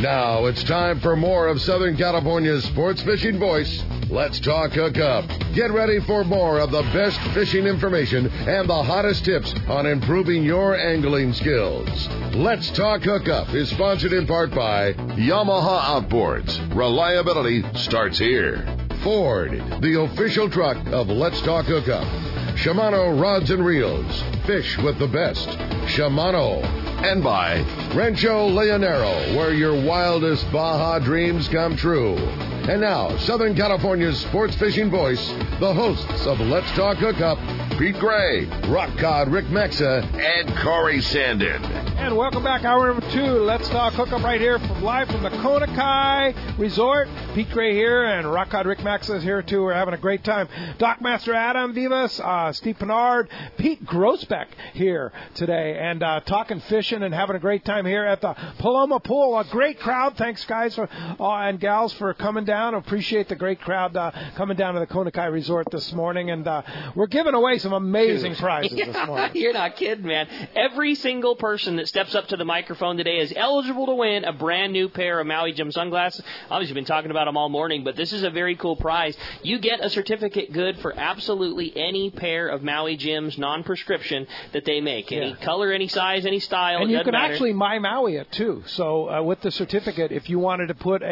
Now it's time for more of Southern California's sports fishing voice. Let's talk hookup. Get ready for more of the best fishing information and the hottest tips on improving your angling skills. Let's Talk Hookup is sponsored in part by Yamaha Outboards. Reliability starts here. Ford, the official truck of Let's Talk Hookup. Shimano Rods and Reels. Fish with the best. Shimano. And by Rancho Leonero, where your wildest Baja dreams come true. And now, Southern California's sports fishing voice, the hosts of Let's Talk Hookup, Pete Gray, Rock Cod Rick Mexa, and Corey Sandin. And welcome back, hour number 2. Let's Talk Hookup right here live from the Kona Kai Resort. Pete Gray here, and Rock Cod Rick Mexa is here too. We're having a great time. Dockmaster Adam Vivas, Steve Pinard, Pete Grossbeck here today, and talking fishing and having a great time here at the Paloma Pool. A great crowd. Thanks, guys and gals, for coming down. Appreciate the great crowd coming down to the Kona Kai Resort this morning, and we're giving away some amazing prizes this morning. You're not kidding, man. Every single person that steps up to the microphone today is eligible to win a brand new pair of Maui Jim sunglasses. Obviously, been talking about them all morning, but this is a very cool prize. You get a certificate good for absolutely any pair of Maui Jim's non-prescription that they make. Any color, any size, any style. And you can actually My Maui it too. So with the certificate, if you wanted to put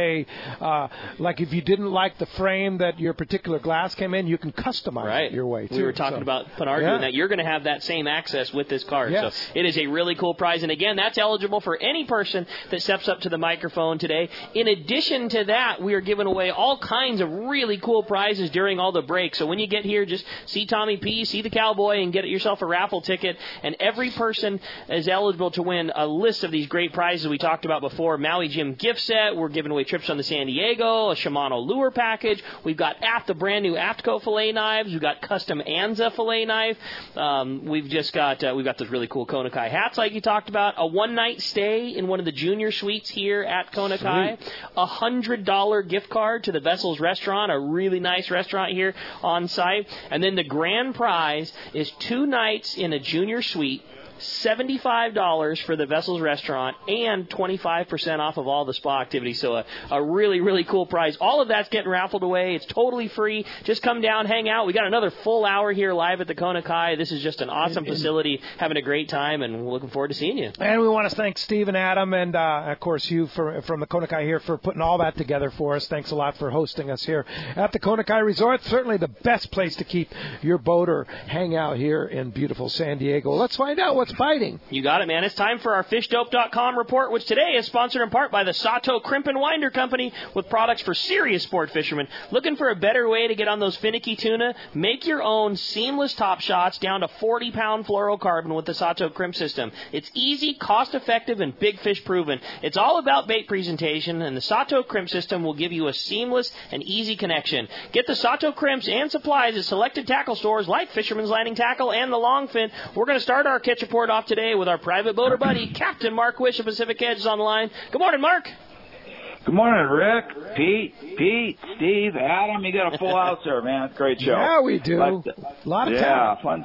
like if you didn't like the frame that your particular glass came in, you can customize it your way too. We were talking about Pinard doing that. You're going to have that same access with this card. Yes. So it is a really cool prize. And again, that's eligible for any person that steps up to the microphone today. In addition to that, we are giving away all kinds of really cool prizes during all the breaks. So when you get here, just see Tommy P, see the Cowboy, and get yourself a raffle ticket. And every person is eligible to win a list of these great prizes we talked about before. Maui Jim gift set. We're giving away trips on the San Diego, a Shimano lure package. We've got the brand new Aftco fillet knives. We've got custom Anza fillet knife. We've got those really cool Kona Kai hats like you talked about. A one-night stay in one of the junior suites here at Kona Kai. $100 gift card to the Vessels Restaurant, a really nice restaurant here on site. And then the grand prize is 2 nights in a junior suite, $75 for the Vessels Restaurant, and 25% off of all the spa activities. So a really, really cool prize. All of that's getting raffled away. It's totally free. Just come down, hang out. We got another full hour here live at the Kona Kai. This is just an awesome facility, having a great time, and we're looking forward to seeing you. And we want to thank Steve and Adam and, of course, you from the Kona Kai here for putting all that together for us. Thanks a lot for hosting us here at the Kona Kai Resort. Certainly the best place to keep your boat or hang out here in beautiful San Diego. Let's find out what's biting. You got it, man. It's time for our FishDope.com report, which today is sponsored in part by the Sato Crimp and Winder Company with products for serious sport fishermen. Looking for a better way to get on those finicky tuna? Make your own seamless top shots down to 40-pound fluorocarbon with the Sato Crimp system. It's easy, cost-effective, and big fish proven. It's all about bait presentation, and the Sato Crimp system will give you a seamless and easy connection. Get the Sato Crimps and supplies at selected tackle stores like Fisherman's Landing Tackle and the Longfin. We're going to start our catch report off today with our private boater buddy, Captain Mark Wish of Pacific Edge is on the line. Good morning, Mark. Good morning, Rick, Pete, Steve, Adam. You got a full house there, man. Great show. Yeah, we do. A lot of talent. Fun.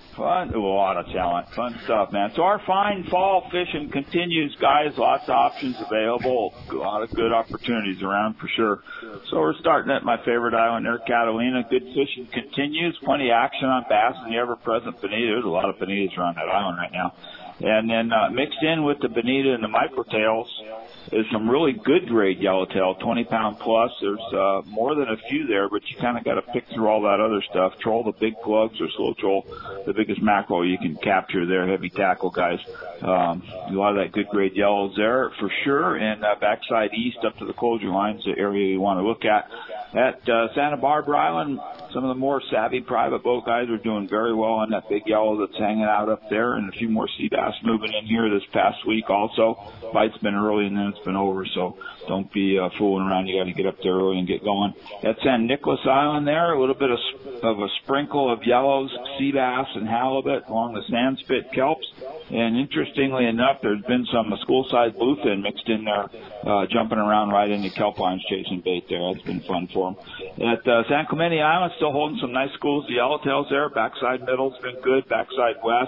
A lot of talent. Fun stuff, man. So our fine fall fishing continues, guys. Lots of options available. A lot of good opportunities around for sure. So we're starting at my favorite island there, Catalina. Good fishing continues. Plenty of action on bass and the ever-present bonita. There's a lot of bonitas around that island right now. And then mixed in with the bonita and the microtails is some really good grade yellowtail, 20-pound plus. There's more than a few there, but you kind of got to pick through all that other stuff. Troll the big plugs or slow troll, the biggest mackerel you can capture there, heavy tackle guys. A lot of that good grade yellows there for sure. And backside east up to the closure lines, the area you want to look at. At Santa Barbara Island, some of the more savvy private boat guys are doing very well on that big yellow that's hanging out up there, and a few more sea bass moving in here this past week also. Fight's been early and then it's been over, so don't be fooling around. You got to get up there early and get going. At San Nicolas Island there, a little bit of a sprinkle of yellows, sea bass, and halibut along the sandspit kelps. And interestingly enough, there's been some school-sized bluefin mixed in there, jumping around right into kelp lines chasing bait there. That's been fun for them. At San Clemente Island, still holding some nice schools of yellowtails there. Backside middle's been good. Backside west.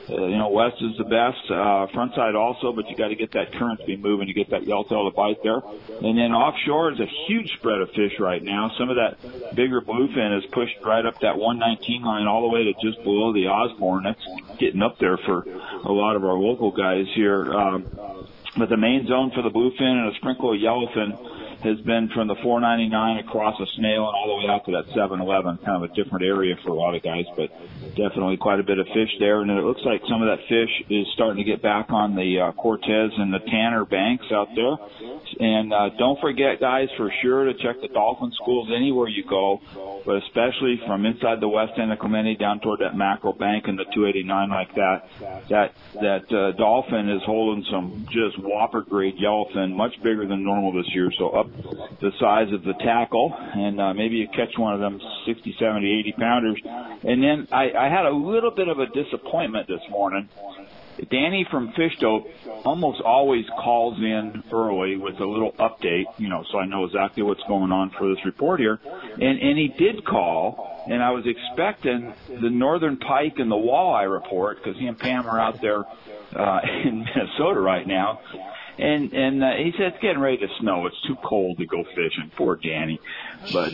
West is the best, front side also, but you got to get that current to be moving to get that yellowtail to bite there. And then offshore is a huge spread of fish right now. Some of that bigger bluefin is pushed right up that 119 line all the way to just below the Osborne. That's getting up there for a lot of our local guys here. But the main zone for the bluefin and a sprinkle of yellowfin has been from the 499 across a snail and all the way out to that 711, kind of a different area for a lot of guys, but definitely quite a bit of fish there. And it looks like some of that fish is starting to get back on the Cortez and the Tanner banks out there. And don't forget, guys, for sure to check the dolphin schools anywhere you go, but especially from inside the west end of Clemente down toward that Mackerel Bank and the 289 like that. That dolphin is holding some just whopper grade yellowfin, much bigger than normal this year, so up the size of the tackle, and maybe you catch one of them 60, 70, 80 pounders. And then I had a little bit of a disappointment this morning. Danny from Fish Dope almost always calls in early with a little update, so I know exactly what's going on for this report here. And he did call, and I was expecting the northern pike and the walleye report, because he and Pam are out there in Minnesota right now. And he said it's getting ready to snow. It's too cold to go fishing. Poor Danny. But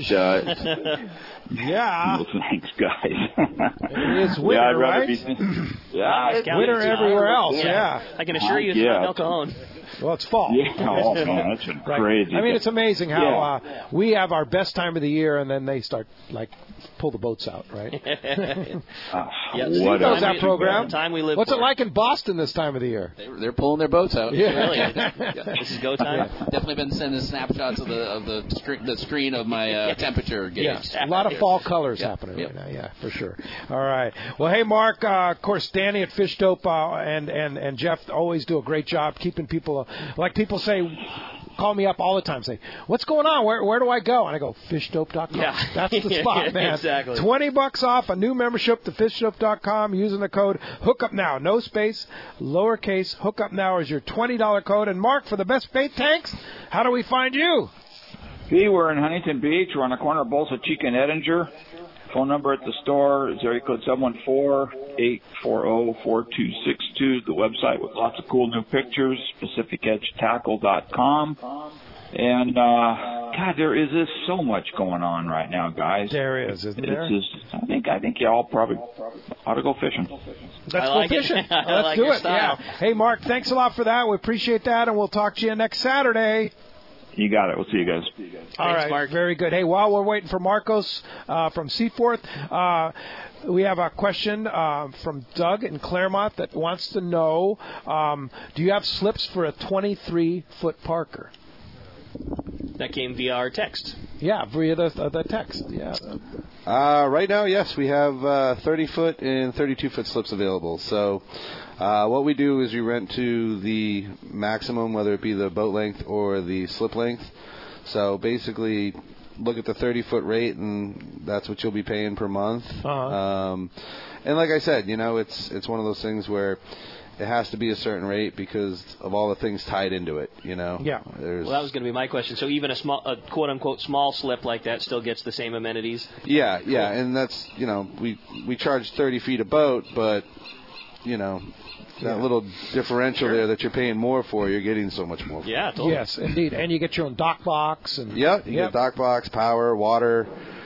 yeah. No thanks, guys. It's winter, I'd rather right? it's winter everywhere else. Yeah. I can assure you it's not El Cajon. Well, it's fall. Yeah, oh man, that's been crazy. I mean, it's amazing how we have our best time of the year, and then they start pull the boats out, right? Steve knows that program. Time we live What's for. it like in Boston this time of the year? They're pulling their boats out. Yeah. Really? This is go time. Definitely been sending snapshots of the screen of my temperature gauge. Yes, a lot of fall colors happening right now. Yeah, for sure. All right. Well, hey, Mark. Of course, Danny at Fish Dope and Jeff always do a great job keeping people. Like people say, call me up all the time, say, what's going on? Where do I go? And I go, fishdope.com. Yeah. That's the spot, man. Exactly. $20 off a new membership to fishdope.com using the code HookUpNow. No space, lowercase, HookUpNow is your $20 code. And Mark, for the best bait tanks, how do we find you? We're in Huntington Beach. We're on the corner of Bolsa Chica and Edinger. Phone number at the store is area code 714-840-4262. The website with lots of cool new pictures, PacificEdgeTackle.com. And, God, there is just so much going on right now, guys. There is, isn't there? I think y'all probably ought to go fishing. Let's go fishing. Let's do it. Style. Yeah. Hey, Mark, thanks a lot for that. We appreciate that, and we'll talk to you next Saturday. You got it. We'll see you guys. All right, Mark. Very good. Hey, while we're waiting for Marcos from Seaforth, we have a question from Doug in Claremont that wants to know, do you have slips for a 23-foot Parker? That came via our text. Yeah, via the text. Yeah. Right now, yes, we have 30-foot and 32-foot slips available. So what we do is we rent to the maximum, whether it be the boat length or the slip length. So basically, look at the 30-foot rate, and that's what you'll be paying per month. Uh-huh. And like I said, it's one of those things where it has to be a certain rate because of all the things tied into it, Yeah. Well, that was going to be my question. So even a quote-unquote small slip like that still gets the same amenities? Yeah, and that's, we charge 30 feet a boat, but, that little differential there that you're paying more for, you're getting so much more for. Yeah, totally. Yes, indeed. And you get your own dock box. And you get dock box, power, water,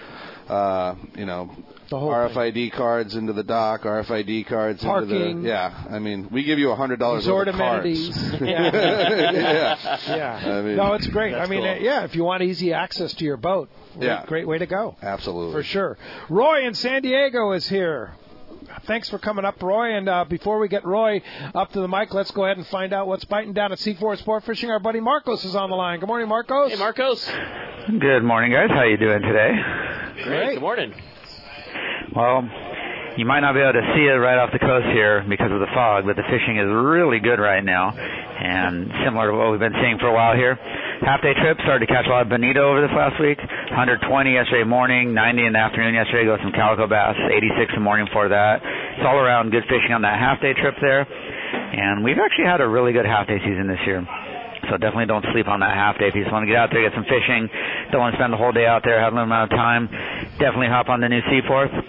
the whole RFID thing. cards into the dock, RFID cards Parking. into the... we give you $100 resort worth of amenities. cards. Yeah. No, it's great. That's cool. If you want easy access to your boat, great way to go. Absolutely. For sure. Roy in San Diego is here. Thanks for coming up, Roy. And before we get Roy up to the mic, let's go ahead and find out what's biting down at Seaforth Sport Fishing. Our buddy Marcos is on the line. Good morning, Marcos. Hey, Marcos. Good morning, guys. How you doing today? Great. Good morning. Well, you might not be able to see it right off the coast here because of the fog, but the fishing is really good right now, and similar to what we've been seeing for a while here. Half-day trip started to catch a lot of bonito over this last week. 120 yesterday morning, 90 in the afternoon yesterday. Got some calico bass, 86 in the morning before that. It's all around good fishing on that half-day trip there. And we've actually had a really good half-day season this year. So definitely don't sleep on that half-day. If you just want to get out there, get some fishing, don't want to spend the whole day out there, have a little amount of time, definitely hop on the new Seaforth.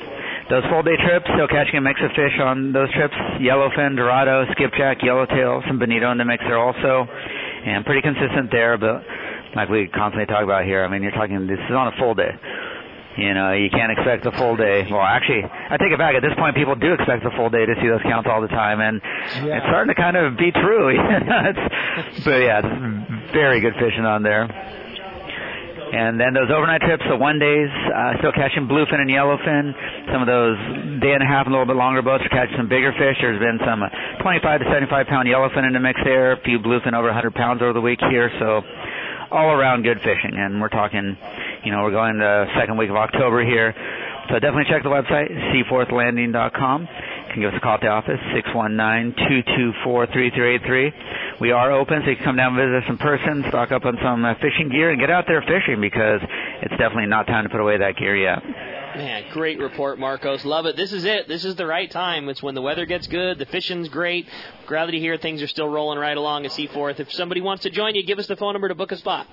Those full-day trips, still catching a mix of fish on those trips. Yellowfin, Dorado, skipjack, yellowtail, some bonito in the mix there also. And pretty consistent there, but like we constantly talk about here, I mean, you're talking, this is on a full day. You know, you can't expect the full day. Well, actually, I take it back. At this point, people do expect the full day to see those counts all the time, and it's starting to kind of be true. But yeah, it's very good fishing on there. And then those overnight trips, the 1 days, still catching bluefin and yellowfin. Some of those day and a half and a little bit longer boats are catching some bigger fish. There's been some 25 to 75 pound yellowfin in the mix there, a few bluefin over 100 pounds over the week here. So all around good fishing. And we're talking, you know, we're going the second week of October here. So definitely check the website, seaforthlanding.com. You can give us a call at the office, 619-224-3383. We are open, so you can come down and visit us in person, stock up on some fishing gear, and get out there fishing, because it's definitely not time to put away that gear yet. Man, great report, Marcos. Love it. This is it. This is the right time. It's when the weather gets good, the fishing's great. Glad to hear things are still rolling right along at Seaforth. If somebody wants to join you, give us the phone number to book a spot.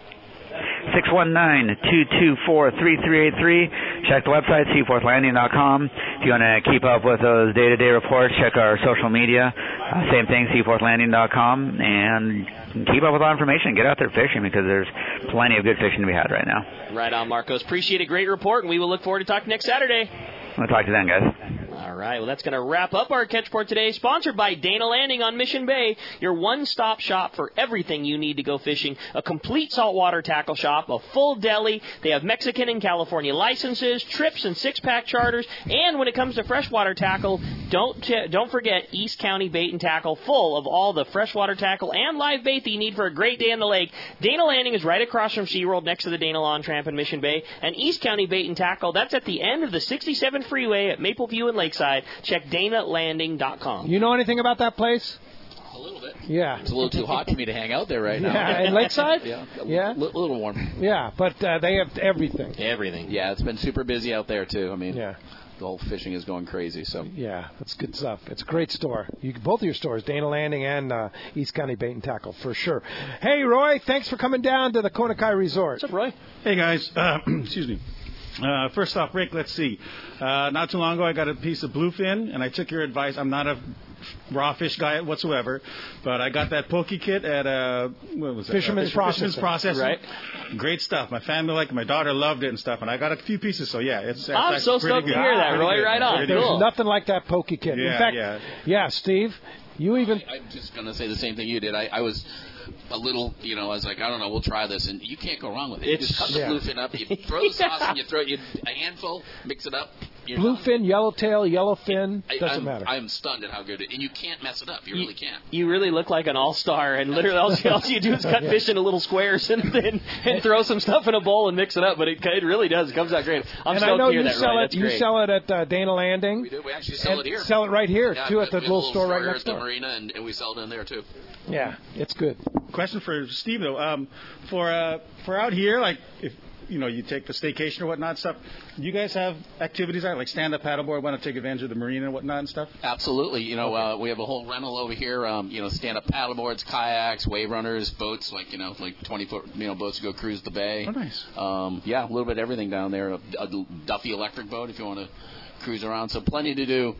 619-224-3383. Check the website, seaforthlanding.com. If you want to keep up with those day-to-day reports, check our social media. Same thing, seaforthlanding.com. And keep up with all information. Get out there fishing, because there's plenty of good fishing to be had right now. Right on, Marcos. Appreciate a great report, and we will look forward to talking next Saturday. We'll talk to you then, guys. All right, well, that's going to wrap up our Catch Report today, sponsored by Dana Landing on Mission Bay, your one-stop shop for everything you need to go fishing, a complete saltwater tackle shop, a full deli. They have Mexican and California licenses, trips and six-pack charters, and when it comes to freshwater tackle, don't forget East County Bait and Tackle, full of all the freshwater tackle and live bait that you need for a great day in the lake. Dana Landing is right across from SeaWorld, next to the Dana Lawn Tramp in Mission Bay, and East County Bait and Tackle, that's at the end of the 67 freeway at Maple View and Lakeside. Check DanaLanding.com. You know anything about that place? A little bit. Yeah. It's a little too hot for me to hang out there right now. Yeah, in Lakeside? Yeah. Yeah. A little warm. Yeah, but they have everything. Everything. Yeah, it's been super busy out there, too. I mean, yeah. The whole fishing is going crazy. So yeah, that's good stuff. It's a great store. Both of your stores, Dana Landing and East County Bait and Tackle, for sure. Hey, Roy, thanks for coming down to the Kona Kai Resort. What's up, Roy? Hey, guys. Excuse me. First off, Rick, let's see. Not too long ago, I got a piece of bluefin, and I took your advice. I'm not a raw fish guy whatsoever, but I got that poke kit at what was it? Fisherman's Processing. Right. Great stuff. My family liked it. My daughter loved it and stuff, and I got a few pieces. So yeah, it's I'm so stoked to hear that, Roy. Right on. There's nothing like that poke kit. In fact, yeah, Steve, you even. I'm just gonna say the same thing you did. I was a little, I was like, I don't know, we'll try this, and you can't go wrong with it. You just cut the bluefin up, you throw the sauce, and you throw a handful, mix it up. Bluefin, yellowtail, yellowfin, doesn't matter. I'm stunned at how good it is, and you can't mess it up. You really can't. You really look like an all-star, and literally all you do is cut fish into little squares and throw some stuff in a bowl and mix it up, but it really does. It comes out great. I'm stoked to hear that, Roy. That's great. You sell it at Dana Landing. We do. We actually sell it here. Sell it right here, too, at the little store right next door. At the marina, and we sell it in there, too. Yeah, it's good. Question for Steve, though. For out here, like if you take the staycation or whatnot stuff, do you guys have activities like stand-up paddleboard, want to take advantage of the marina and whatnot and stuff? Absolutely. We have a whole rental over here. Stand-up paddleboards, kayaks, wave runners, boats, like 20-foot boats to go cruise the bay. Oh, nice. A little bit of everything down there. A Duffy electric boat if you want to cruise around. So plenty to do.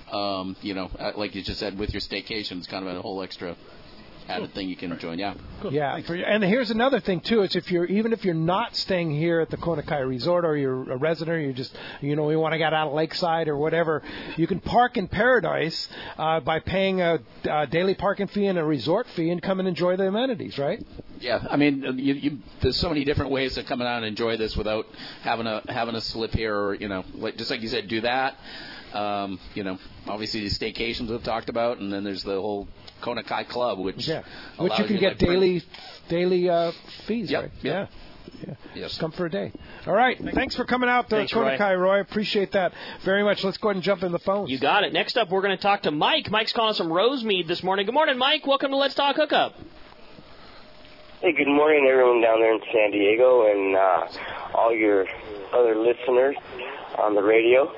Like you just said, with your staycation, it's kind of a whole extra added thing you can join. Yeah. Cool. Yeah. And here's another thing too. It's even if you're not staying here at the Kona Kai Resort, or you're a resident, or you just we want to get out of Lakeside or whatever, you can park in Paradise by paying a daily parking fee and a resort fee and come and enjoy the amenities, right? Yeah, I mean, there's so many different ways to come out and enjoy this without having a slip here, or just like you said, do that. Obviously the staycations we've talked about, and then there's the whole Kona Kai Club, which you can get daily fees, yep, right? Yep. Yeah. Yes. Come for a day. All right. Thanks for coming out to Kona Kai, Roy. Appreciate that very much. Let's go ahead and jump in the phones. You got it. Next up, we're going to talk to Mike. Mike's calling us from Rosemead this morning. Good morning, Mike. Welcome to Let's Talk Hookup. Hey, good morning, everyone down there in San Diego and all your other listeners on the radio.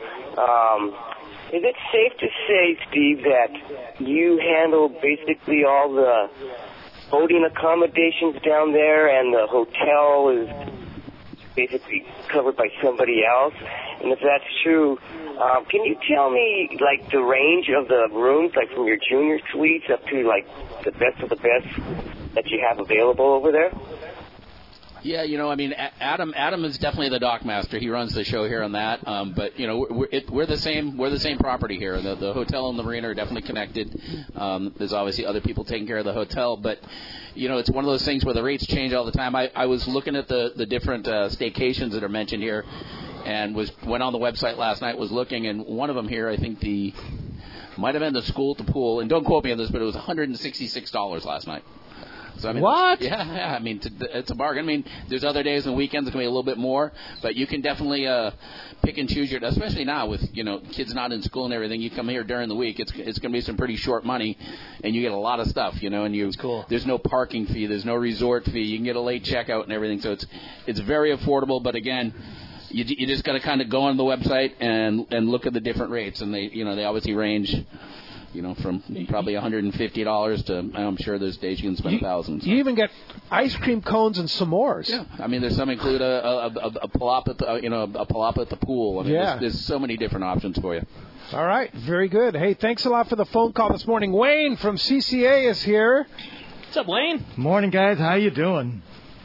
Is it safe to say, Steve, that you handle basically all the boating accommodations down there, and the hotel is basically covered by somebody else? And if that's true, can you tell me, like, the range of the rooms, like from your junior suites up to, like, the best of the best that you have available over there? Yeah, I mean, Adam is definitely the dock master. He runs the show here on that. But we're the same. We're the same property here. The hotel and the marina are definitely connected. There's obviously other people taking care of the hotel, but it's one of those things where the rates change all the time. I was looking at the different staycations that are mentioned here, and went on the website last night. Was looking, and one of them here, I think might have been the School at the Pool, and don't quote me on this, but it was $166 last night. So, I mean, what? Yeah. I mean, it's a bargain. I mean, there's other days and weekends it's going to be a little bit more, but you can definitely pick and choose especially now with kids not in school and everything. You come here during the week, it's going to be some pretty short money, and you get a lot of stuff. And it's cool. There's no parking fee, there's no resort fee. You can get a late checkout and everything. So it's very affordable. But again, you just got to kind of go on the website and look at the different rates, and they obviously range. From probably $150 to I'm sure there's days you can spend thousands. You even get ice cream cones and s'mores. Yeah, I mean there's some include a plop at a plop at the pool. I mean, there's so many different options for you. All right, very good. Hey, thanks a lot for the phone call this morning. Wayne from CCA is here. What's up, Wayne? Morning, guys. How you doing?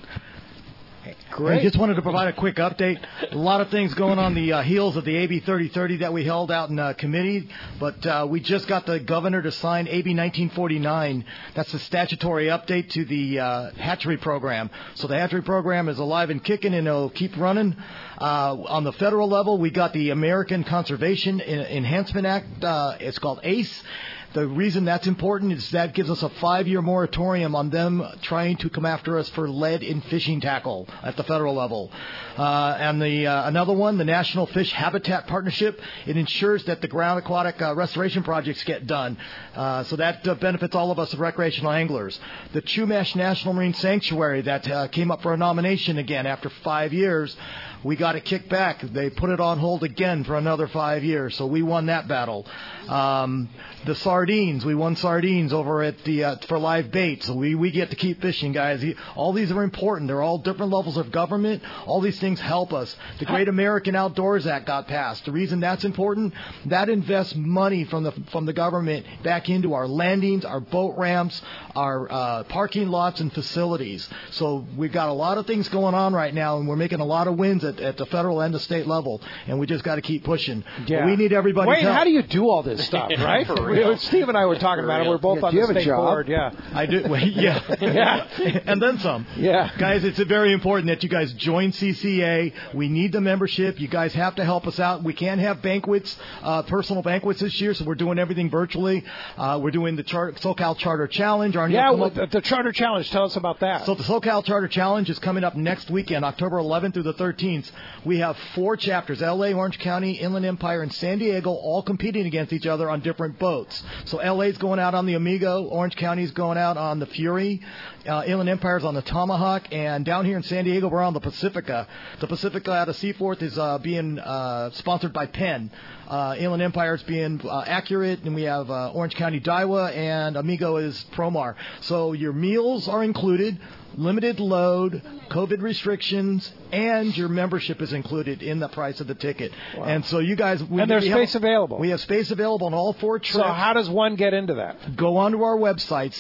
Great. I just wanted to provide a quick update. A lot of things going on the heels of the AB 3030 that we held out in committee, but we just got the governor to sign AB 1949. That's the statutory update to the hatchery program. So the hatchery program is alive and kicking, and it'll keep running. On the federal level, we got the American Conservation Enhancement Act. It's called ACE. The reason that's important is that gives us a 5-year moratorium on them trying to come after us for lead in fishing tackle at the federal level. And another one, the National Fish Habitat Partnership, it ensures that the ground aquatic restoration projects get done. So that benefits all of us recreational anglers. The Chumash National Marine Sanctuary that came up for a nomination again after 5 years. We got it kicked back. They put it on hold again for another 5 years, so we won that battle. The sardines, we won sardines over at the for live bait, so we get to keep fishing, guys. All these are important. They're all different levels of government. All these things help us. The Great American Outdoors Act got passed. The reason that's important, that invests money from the government back into our landings, our boat ramps, our parking lots and facilities. So we've got a lot of things going on right now, and we're making a lot of wins at the federal and the state level, and we just got to keep pushing. Yeah. We need everybody's Wayne, help. how do you do all this stuff, right? Steve and I were talking about it. We're both on the state board. Yeah, I do. Well, yeah, yeah, and then some. Yeah, guys, it's very important that you guys join CCA. We need the membership. You guys have to help us out. We can't have banquets, personal banquets this year, so we're doing everything virtually. We're doing the SoCal Charter Challenge. The Charter Challenge. Tell us about that. So the SoCal Charter Challenge is coming up next weekend, October 11th through the 13th. We have 4 chapters, LA, Orange County, Inland Empire, and San Diego, all competing against each other on different boats. So LA's going out on the Amigo, Orange County's going out on the Fury, Inland Empire's on the Tomahawk, and down here in San Diego, we're on the Pacifica. The Pacifica out of Seaforth is being sponsored by Penn. Inland Empire's being Accurate, and we have Orange County Daiwa, and Amigo is Promar. So your meals are included, limited load, COVID restrictions, and your membership is included in the price of the ticket. Wow. And so you guys... And there's space available. We have space available on all 4 trips. So how does one get into that? Go onto our website,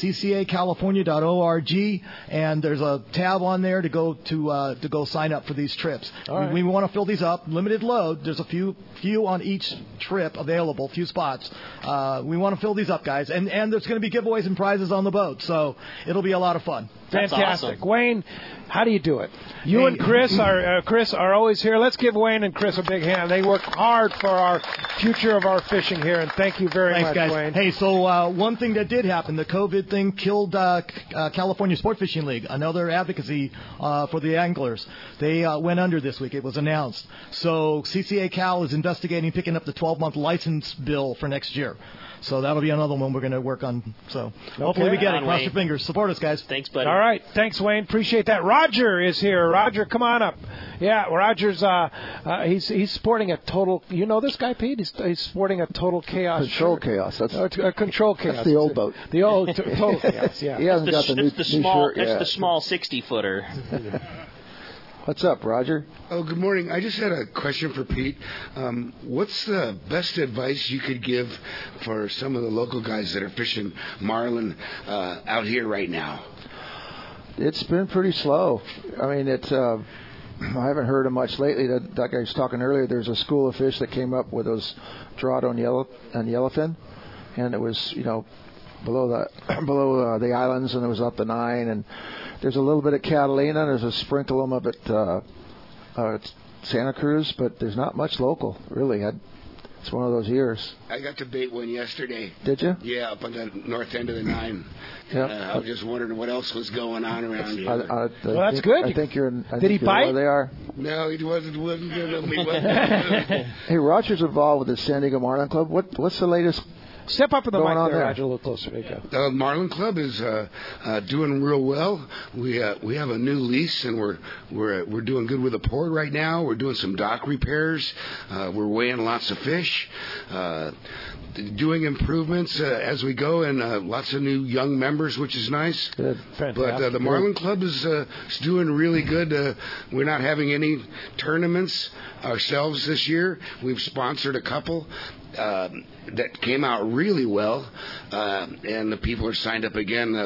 ccacalifornia.org, and there's a tab on there to go sign up for these trips. Right. We want to fill these up. Limited load. There's a few on each trip available, few spots. We want to fill these up, guys. And there's going to be giveaways and prizes on the boat, so it'll be a lot of fun. Fantastic. Awesome. Wayne, how do you do it? You and Chris are always here. Let's give Wayne and Chris a big hand. They work hard for our future of our fishing here, and thank you very much, guys. Wayne. Hey, so one thing that did happen, the COVID thing killed California Sport Fishing League, another advocacy for the anglers. They went under this week. It was announced. So CCA Cal is investigating picking up the 12-month license bill for next year. So that'll be another one we're going to work on. So hopefully we get it. Cross your fingers. Support us, guys. Thanks, buddy. All right. Thanks, Wayne. Appreciate that. Roger is here. Roger, come on up. Yeah, Roger's he's sporting a total. You know this guy, Pete? He's sporting a Total Chaos. Control shirt. Chaos. That's Control Chaos. That's the old boat. The old Total Chaos. Yeah. He hasn't got the new small, shirt yet. It's the small 60-footer. What's up, Roger? Oh, good morning. I just had a question for Pete. What's the best advice you could give for some of the local guys that are fishing marlin out here right now? It's been pretty slow. I mean, I haven't heard of much lately. That guy was talking earlier. There's a school of fish that came up with those Dorado and yellowfin, and it was below the islands, and it was up the 9. And there's a little bit at Catalina. There's a sprinkle of them up at Santa Cruz, but there's not much local, really. It's one of those years. I got to bait one yesterday. Did you? Yeah, up on the north end of the 9. Yeah. I was just wondering what else was going on around here. Well, that's good. I think you're. Did he bite? Where they are. No, he wasn't good. Hey, Roger's involved with the San Diego Marlin Club. What's the latest? Step up in the mic there, Roger, a little closer. There you go. The Marlin Club is doing real well. We have a new lease, and we're doing good with the port right now. We're doing some dock repairs. We're weighing lots of fish. Doing improvements as we go, and lots of new young members, which is nice. Good. Fantastic. But the Marlin Club is doing really good. We're not having any tournaments ourselves this year. We've sponsored a couple that came out really well, and the people are signed up again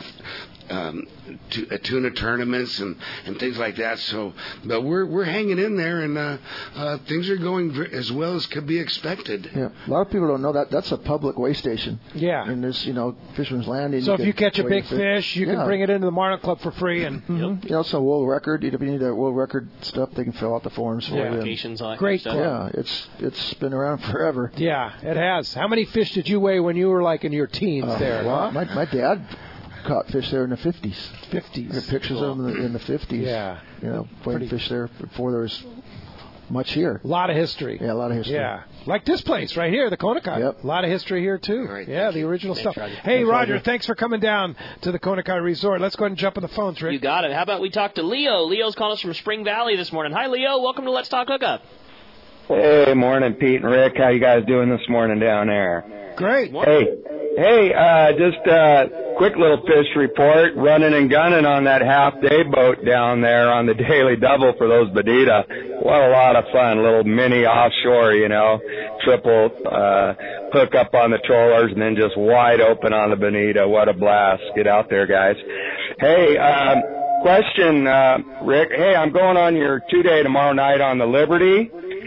to tuna tournaments and things like that. So, but we're hanging in there, and things are going as well as could be expected. Yeah, a lot of people don't know that that's a public weigh station. Yeah, and there's Fisherman's Landing. So if you catch a big fish, you can bring it into the Marlin Club for free, and it's a world record. If you need a world record stuff, they can fill out the forms for you. Applications, great club. Yeah, it's been around forever. Yeah, it has. How many fish did you weigh when you were like in your teens there? Well, my dad caught fish there in the 50s. 50s. There are pictures of them in the 50s. Yeah. Playing fish there before there was much here. A lot of history. Yeah, a lot of history. Yeah. Like this place right here, the Konakai. Yep. A lot of history here, too. Right, the original stuff. Roger. Hey, Roger, thanks for coming down to the Konakai Resort. Let's go ahead and jump on the phones, Rick. You got it. How about we talk to Leo? Leo's calling us from Spring Valley this morning. Hi, Leo. Welcome to Let's Talk Hookup. Hey, morning, Pete and Rick. How you guys doing this morning down there? Great. Hey, just a quick little fish report. Running and gunning on that half-day boat down there on the Daily Double for those Bonita. What a lot of fun. Little mini offshore, triple hook up on the trollers and then just wide open on the Bonita. What a blast. Get out there, guys. Hey, question, Rick. Hey, I'm going on your 2-day tomorrow night on the Liberty.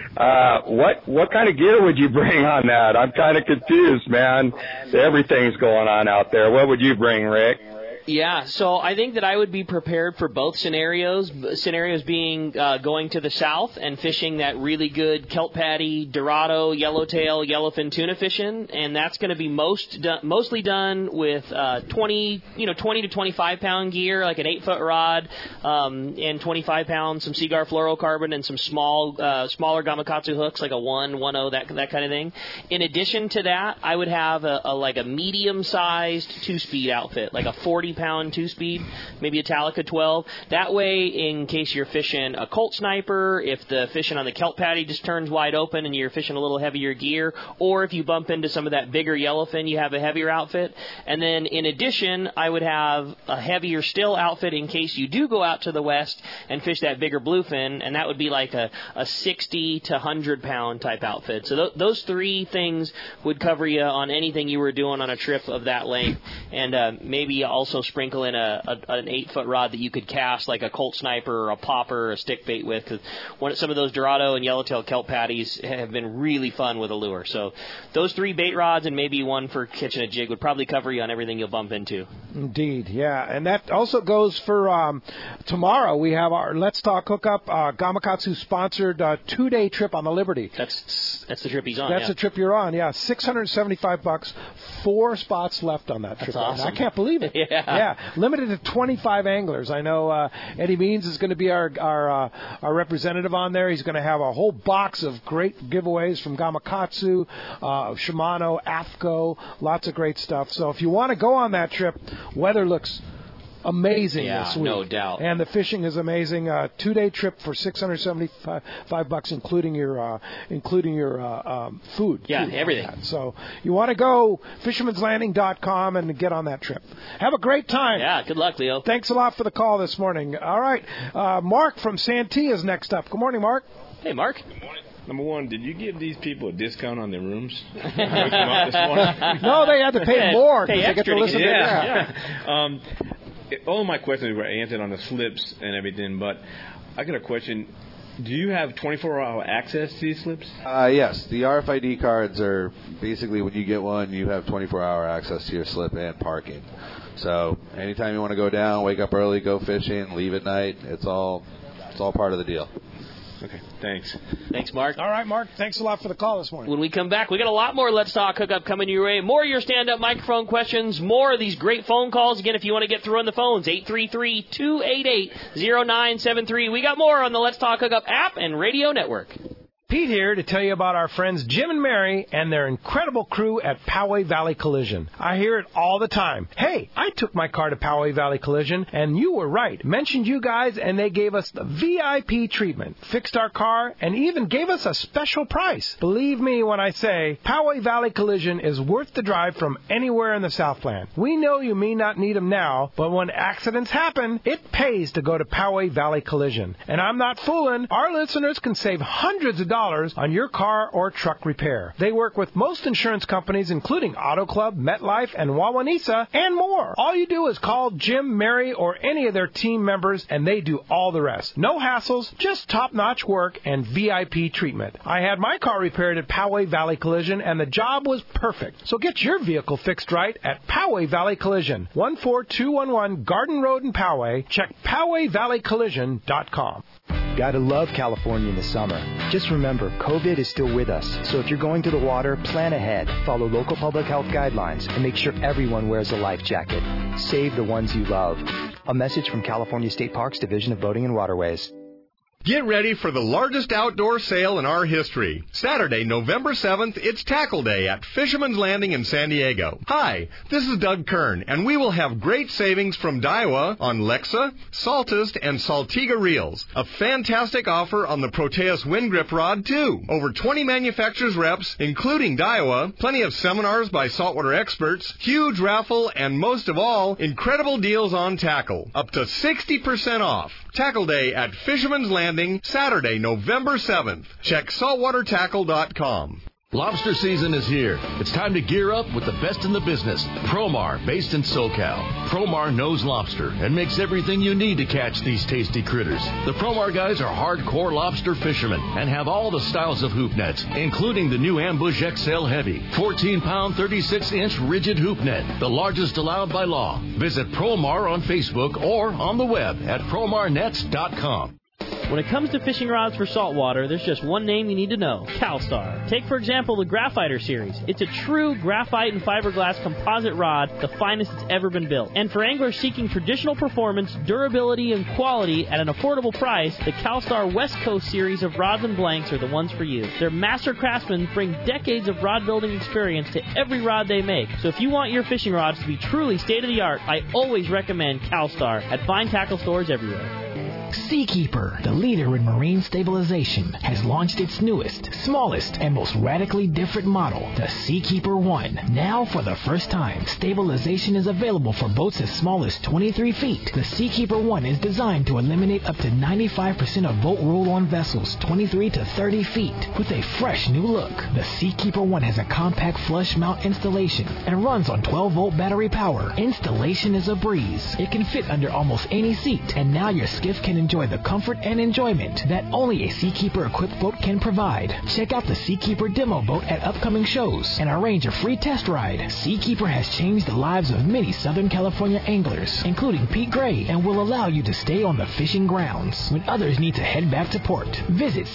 What kind of gear would you bring on that? I'm kind of confused, man. Everything's going on out there. What would you bring, Rick? Yeah, so I think that I would be prepared for both scenarios. Scenarios being going to the south and fishing that really good kelp patty, Dorado, yellowtail, yellowfin tuna fishing, and that's going to be mostly done with 20 to 25 pound gear, like an 8-foot rod, and 25 pounds, some Seaguar fluorocarbon, and some smaller Gamakatsu hooks, like a 1.10, that kind of thing. In addition to that, I would have a medium-sized 2-speed outfit, like a 40-pound 2-speed, maybe a Talica 12. That way, in case you're fishing a Colt Sniper, if the fishing on the kelp patty just turns wide open and you're fishing a little heavier gear, or if you bump into some of that bigger yellowfin, you have a heavier outfit. And then, in addition, I would have a heavier still outfit in case you do go out to the west and fish that bigger bluefin, and that would be like a 60 to 100-pound type outfit. So those three things would cover you on anything you were doing on a trip of that length, and maybe also sprinkle in an 8-foot rod that you could cast like a Colt Sniper or a popper or a stick bait with, because some of those Dorado and yellowtail kelp patties have been really fun with a lure. So those 3 bait rods and maybe one for catching a jig would probably cover you on everything you'll bump into. Indeed, yeah. And that also goes for tomorrow. We have our Let's Talk Hookup, Gamakatsu sponsored 2-day trip on the Liberty. That's the trip he's on. That's the trip you're on, yeah. $675, 4 spots left on that trip. That's awesome. I can't believe it. Yeah, limited to 25 anglers. I know Eddie Means is going to be our representative on there. He's going to have a whole box of great giveaways from Gamakatsu, Shimano, AFCO, lots of great stuff. So if you want to go on that trip, weather looks amazing this week. No doubt. And the fishing is amazing. 2-day trip for $675, including your food. Yeah, everything. Like so you want to go fishermanslanding.com and get on that trip. Have a great time. Yeah, good luck, Leo. Thanks a lot for the call this morning. All right, Mark from Santee is next up. Good morning, Mark. Hey, Mark. Good morning. Number one, did you give these people a discount on their rooms? No, they had to pay more because they get to listen to it. All my questions were answered on the slips and everything, but I got a question. Do you have 24-hour access to these slips? Yes. The RFID cards are basically when you get one, you have 24-hour access to your slip and parking. So anytime you want to go down, wake up early, go fishing, leave at night, it's all part of the deal. Okay, thanks. Thanks, Mark. All right, Mark, thanks a lot for the call this morning. When we come back, we got a lot more Let's Talk Hookup coming your way. More of your stand-up microphone questions, more of these great phone calls. Again, if you want to get through on the phones, 833-288-0973. We got more on the Let's Talk Hookup app and radio network. Pete here to tell you about our friends Jim and Mary and their incredible crew at Poway Valley Collision. I hear it all the time. Hey, I took my car to Poway Valley Collision, and you were right. Mentioned you guys, and they gave us the VIP treatment. Fixed our car, and even gave us a special price. Believe me when I say Poway Valley Collision is worth the drive from anywhere in the Southland. We know you may not need them now, but when accidents happen, it pays to go to Poway Valley Collision. And I'm not fooling. Our listeners can save hundreds of dollars on your car or truck repair. They work with most insurance companies, including Auto Club, MetLife, and Wawanesa, and more. All you do is call Jim, Mary, or any of their team members, and they do all the rest. No hassles, just top-notch work and VIP treatment. I had my car repaired at Poway Valley Collision, and the job was perfect. So get your vehicle fixed right at Poway Valley Collision, 14211 Garden Road in Poway. Check PowayValleyCollision.com. Gotta love California in the summer. Just remember, COVID is still with us, so if you're going to the water, plan ahead, follow local public health guidelines, and make sure everyone wears a life jacket. Save the ones you love. A message from California State Parks Division of Boating and Waterways. Get ready for the largest outdoor sale in our history. Saturday, November 7th, it's Tackle Day at Fisherman's Landing in San Diego. Hi, this is Doug Kern, and we will have great savings from Daiwa on Lexa, Saltist, and Saltiga reels. A fantastic offer on the Proteus Wind Grip Rod, too. Over 20 manufacturers' reps, including Daiwa, plenty of seminars by saltwater experts, huge raffle, and most of all, incredible deals on tackle. Up to 60% off. Tackle Day at Fisherman's Landing, Saturday, November 7th. Check saltwatertackle.com. Lobster season is here. It's time to gear up with the best in the business. Promar, based in SoCal. Promar knows lobster and makes everything you need to catch these tasty critters. The Promar guys are hardcore lobster fishermen and have all the styles of hoop nets, including the new Ambush XL Heavy, 14-pound, 36-inch rigid hoop net, the largest allowed by law. Visit Promar on Facebook or on the web at promarnets.com. When it comes to fishing rods for saltwater, there's just one name you need to know, CalStar. Take, for example, the Graphiter series. It's a true graphite and fiberglass composite rod, the finest it's ever been built. And for anglers seeking traditional performance, durability, and quality at an affordable price, the CalStar West Coast series of rods and blanks are the ones for you. Their master craftsmen bring decades of rod building experience to every rod they make. So if you want your fishing rods to be truly state-of-the-art, I always recommend CalStar at fine tackle stores everywhere. Seakeeper, the leader in marine stabilization, has launched its newest, smallest, and most radically different model, the Seakeeper 1. Now, for the first time, stabilization is available for boats as small as 23 feet. The Seakeeper 1 is designed to eliminate up to 95% of boat roll-on vessels 23 to 30 feet with a fresh new look. The Seakeeper 1 has a compact flush mount installation and runs on 12-volt battery power. Installation is a breeze. It can fit under almost any seat, and now your skiff can enjoy the comfort and enjoyment that only a Seakeeper-equipped boat can provide. Check out the Seakeeper demo boat at upcoming shows and arrange a free test ride. Seakeeper has changed the lives of many Southern California anglers, including Pete Gray, and will allow you to stay on the fishing grounds when others need to head back to port. Visit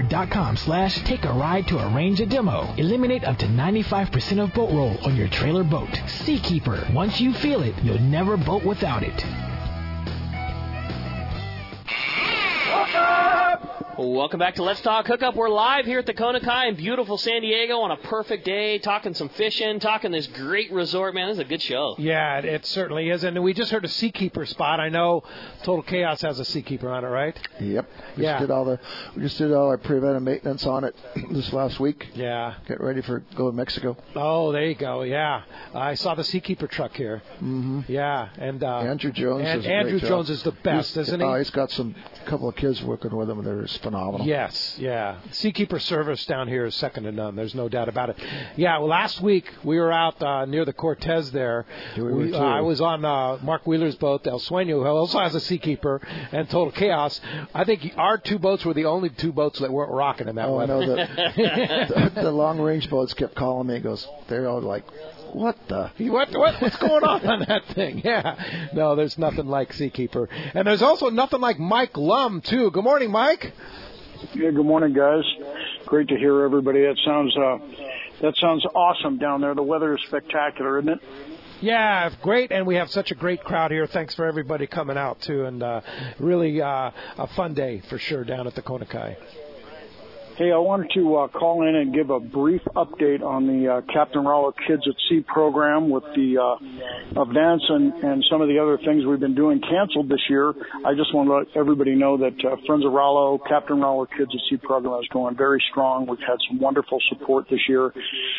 Seakeeper.com/take-a-ride to arrange a demo. Eliminate up to 95% of boat roll on your trailer boat. Seakeeper. Once you feel it, you'll never boat without it. Welcome back to Let's Talk Hookup. We're live here at the Kona Kai in beautiful San Diego on a perfect day, talking some fishing, talking this great resort. Man, this is a good show. Yeah, it certainly is. And we just heard a Seakeeper spot. I know Total Chaos has a Seakeeper on it, right? Yep. We just did all our preventive maintenance on it this last week. Yeah. Get ready for go to Mexico. Oh, there you go. Yeah. I saw the Seakeeper truck here. Mm-hmm. Yeah. And Andrew Jones and Andrew Jones is the best, isn't he? He's got a couple of kids working with him, and they're phenomenal. Yes, yeah. Seakeeper service down here is second to none. There's no doubt about it. Yeah, well, last week we were out near the Cortez there. I was on Mark Wheeler's boat, El Sueño, who also has a Seakeeper, and Total Chaos. I think our two boats were the only two boats that weren't rocking in that weather. No, the long-range boats kept calling me. They're all like, what's going on that thing? Yeah. No, there's nothing like Seakeeper. And there's also nothing like Mike Lum, too. Good morning, Mike. Yeah, good morning, guys. Great to hear everybody. That sounds awesome down there. The weather is spectacular, isn't it? Yeah, great, and we have such a great crowd here. Thanks for everybody coming out, too, and really a fun day for sure down at the Kona Kai. Hey, I wanted to call in and give a brief update on the Captain Rollo Kids at Sea program with the events and some of the other things we've been doing canceled this year. I just want to let everybody know that Friends of Rollo, Captain Rollo Kids at Sea program is going very strong. We've had some wonderful support this year.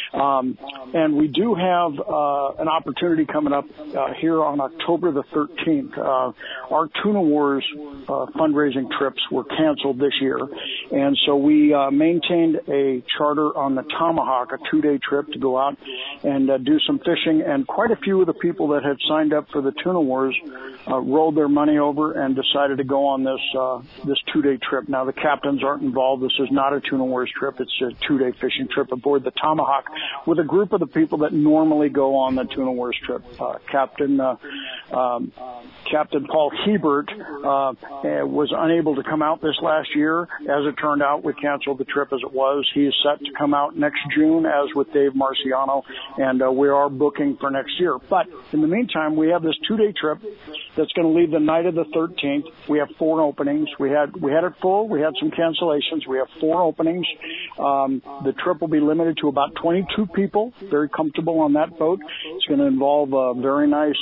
And we do have an opportunity coming up here on October the 13th. Our Tuna Wars fundraising trips were canceled this year, and so we maintained a charter on the Tomahawk, a 2-day trip to go out and do some fishing. And quite a few of the people that had signed up for the Tuna Wars rolled their money over and decided to go on this 2-day trip. Now, the captains aren't involved. This is not a Tuna Wars trip. It's a 2-day fishing trip aboard the Tomahawk with a group of the people that normally go on the Tuna Wars trip. Captain Paul Hebert was unable to come out this last year. As it turned out, we canceled the trip as it was. He is set to come out next June, as with Dave Marciano, and we are booking for next year. But in the meantime, we have this 2-day trip that's going to leave the night of the 13th. We have 4 openings. We had it full. We had some cancellations. We have 4 openings. The trip will be limited to about 22 people. Very comfortable on that boat. It's going to involve a very nice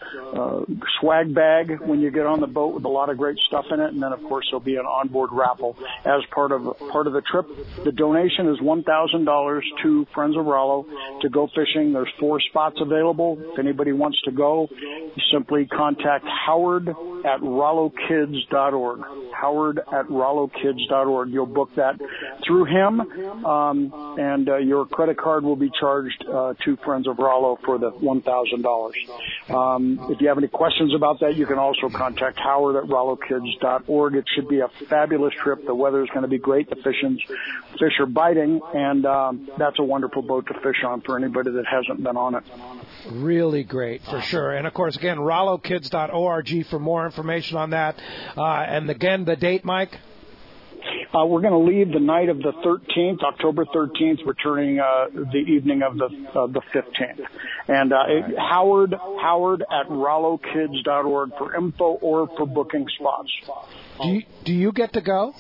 swag bag when you get on the boat with a lot of great stuff in it, and then of course there'll be an onboard raffle as part of the trip. The donation is $1,000 to Friends of Rollo to go fishing. There's 4 spots available. If anybody wants to go, you simply contact Howard at RolloKids.org. Howard at RolloKids.org. You'll book that through him, and your credit card will be charged to Friends of Rollo for the $1,000. If you have any questions about that, you can also contact Howard at RolloKids.org. It should be a fabulous trip. The weather is going to be great. The fish are biting, and that's a wonderful boat to fish on for anybody that hasn't been on it. Really great, for sure. And, of course, again, RolloKids.org for more information on that. And, again, the date, Mike? We're going to leave the night of the 13th, October 13th, returning the evening of the 15th. And Howard at RolloKids.org for info or for booking spots. Do you get to go?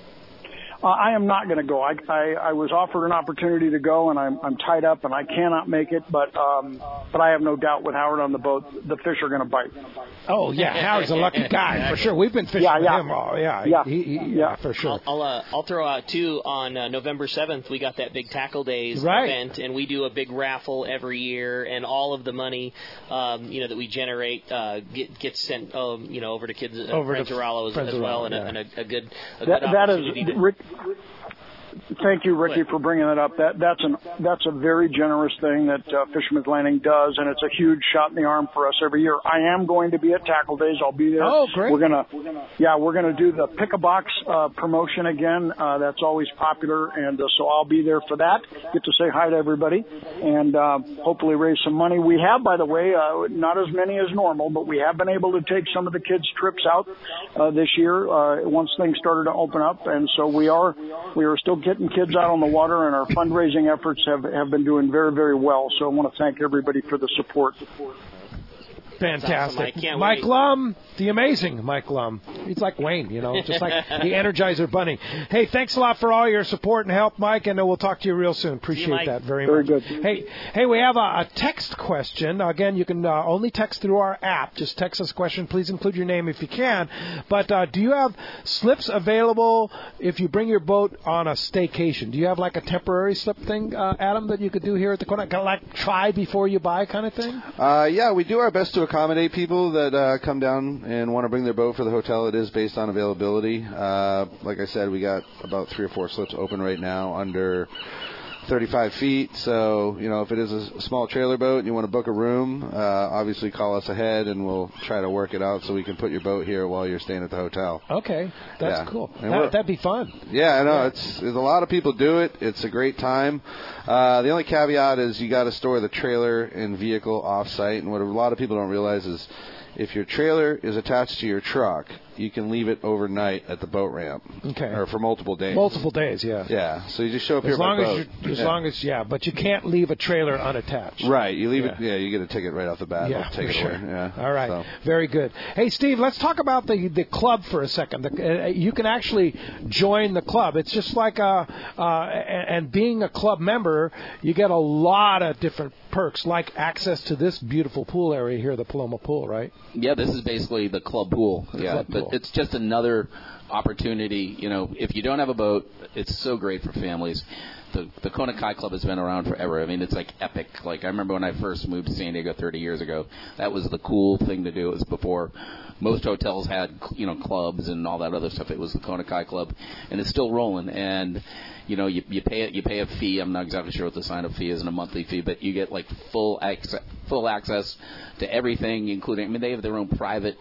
I am not going to go. I was offered an opportunity to go, and I'm tied up, and I cannot make it. But I have no doubt with Howard on the boat, the fish are going to bite. Oh yeah, Howard's a lucky guy for sure. We've been fishing with him. Yeah, for sure. I'll throw out too on November 7th. We got that big Tackle Days event, and we do a big raffle every year, and all of the money that we generate gets sent over to kids Friends of Rollo as well, and a good opportunity. Thank you, Ricky, for bringing that up. That's a very generous thing that Fisherman's Landing does, and it's a huge shot in the arm for us every year. I am going to be at Tackle Days. I'll be there. Oh, great! We're gonna do the Pick a Box promotion again. That's always popular, and so I'll be there for that. Get to say hi to everybody, and hopefully raise some money. We have, by the way, not as many as normal, but we have been able to take some of the kids' trips out this year once things started to open up, and so we are still getting kids out on the water, and our fundraising efforts have been doing very, very well. So I want to thank everybody for the support. Fantastic. Awesome, I can't Mike wait. Lum, the amazing Mike Lum. He's like Wayne, just like the Energizer Bunny. Hey, thanks a lot for all your support and help, Mike, and we'll talk to you real soon. Appreciate that very much. Very good. Hey, we have a text question. Again, you can only text through our app. Just text us a question. Please include your name if you can. But do you have slips available if you bring your boat on a staycation? Do you have like a temporary slip thing, Adam, that you could do here at the Kona? Kind of like try before you buy kind of thing? Yeah, we do our best to accommodate people that come down and want to bring their boat for the hotel. It is based on availability. Like I said, we got about 3 or 4 slips open right now under 35 feet. So, if it is a small trailer boat and you want to book a room, obviously call us ahead and we'll try to work it out so we can put your boat here while you're staying at the hotel. Okay, that's cool. And That'd be fun. Yeah, I know. There's a lot of people do it. It's a great time. The only caveat is you got to store the trailer and vehicle off-site. And what a lot of people don't realize is if your trailer is attached to your truck, you can leave it overnight at the boat ramp. Okay. Or for multiple days. Multiple days, yeah. Yeah. So you just show up here as long by as boat. as long as but you can't leave a trailer unattached. Right. You leave it. Yeah. You get a ticket right off the bat. Yeah, Take for it sure. away. Yeah. All right. So. Very good. Hey, Steve, let's talk about the club for a second. You can actually join the club. It's just like and being a club member, you get a lot of different perks, like access to this beautiful pool area here, the Paloma Pool, right? Yeah, this is basically the club pool. But it's just another opportunity. If you don't have a boat, it's so great for families. The Kona Kai Club has been around forever. I mean, it's like epic. Like I remember when I first moved to San Diego 30 years ago. That was the cool thing to do. It was before most hotels had clubs and all that other stuff. It was the Kona Kai Club, and it's still rolling. And you pay a fee. I'm not exactly sure what the sign-up fee is, and a monthly fee, but you get like full access to everything, including. I mean, they have their own private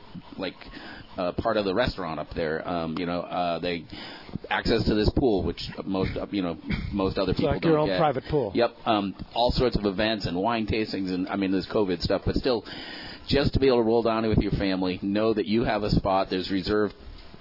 part of the restaurant up there. They access to this pool, which most other people like don't your own get. private pool. Yep. All sorts of events and wine tastings, and I mean, there's COVID stuff, but still, just to be able to roll down with your family, know that you have a spot. There's reserved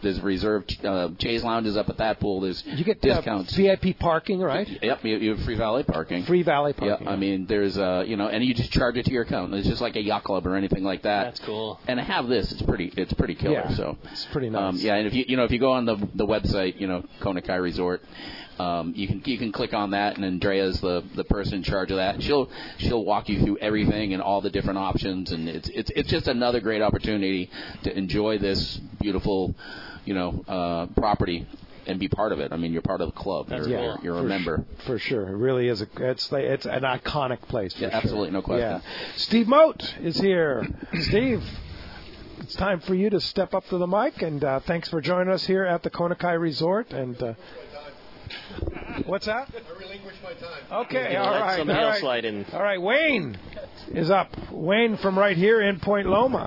chaise lounges up at that pool. There's discounts. VIP parking, right? Yep, you have free valet parking. Free valet parking. Yeah, I mean, there's and you just charge it to your account. It's just like a yacht club or anything like that. That's cool. And to have this, it's pretty killer. Yeah, so it's pretty nice. And if you go on the website, Kona Kai Resort. You can click on that, and Andrea's the person in charge of that. And she'll walk you through everything and all the different options, and it's just another great opportunity to enjoy this beautiful, property and be part of it. I mean, you're part of the club. You're a member. For sure. It really is. It's an iconic place. For sure. Absolutely, no question. Yeah. Steve Moat is here. Steve, it's time for you to step up to the mic, and thanks for joining us here at the Kona Kai Resort. And what's that? I relinquished my time. Okay, all right. Somebody else slide in. All right, Wayne is up. Wayne from right here in Point Loma.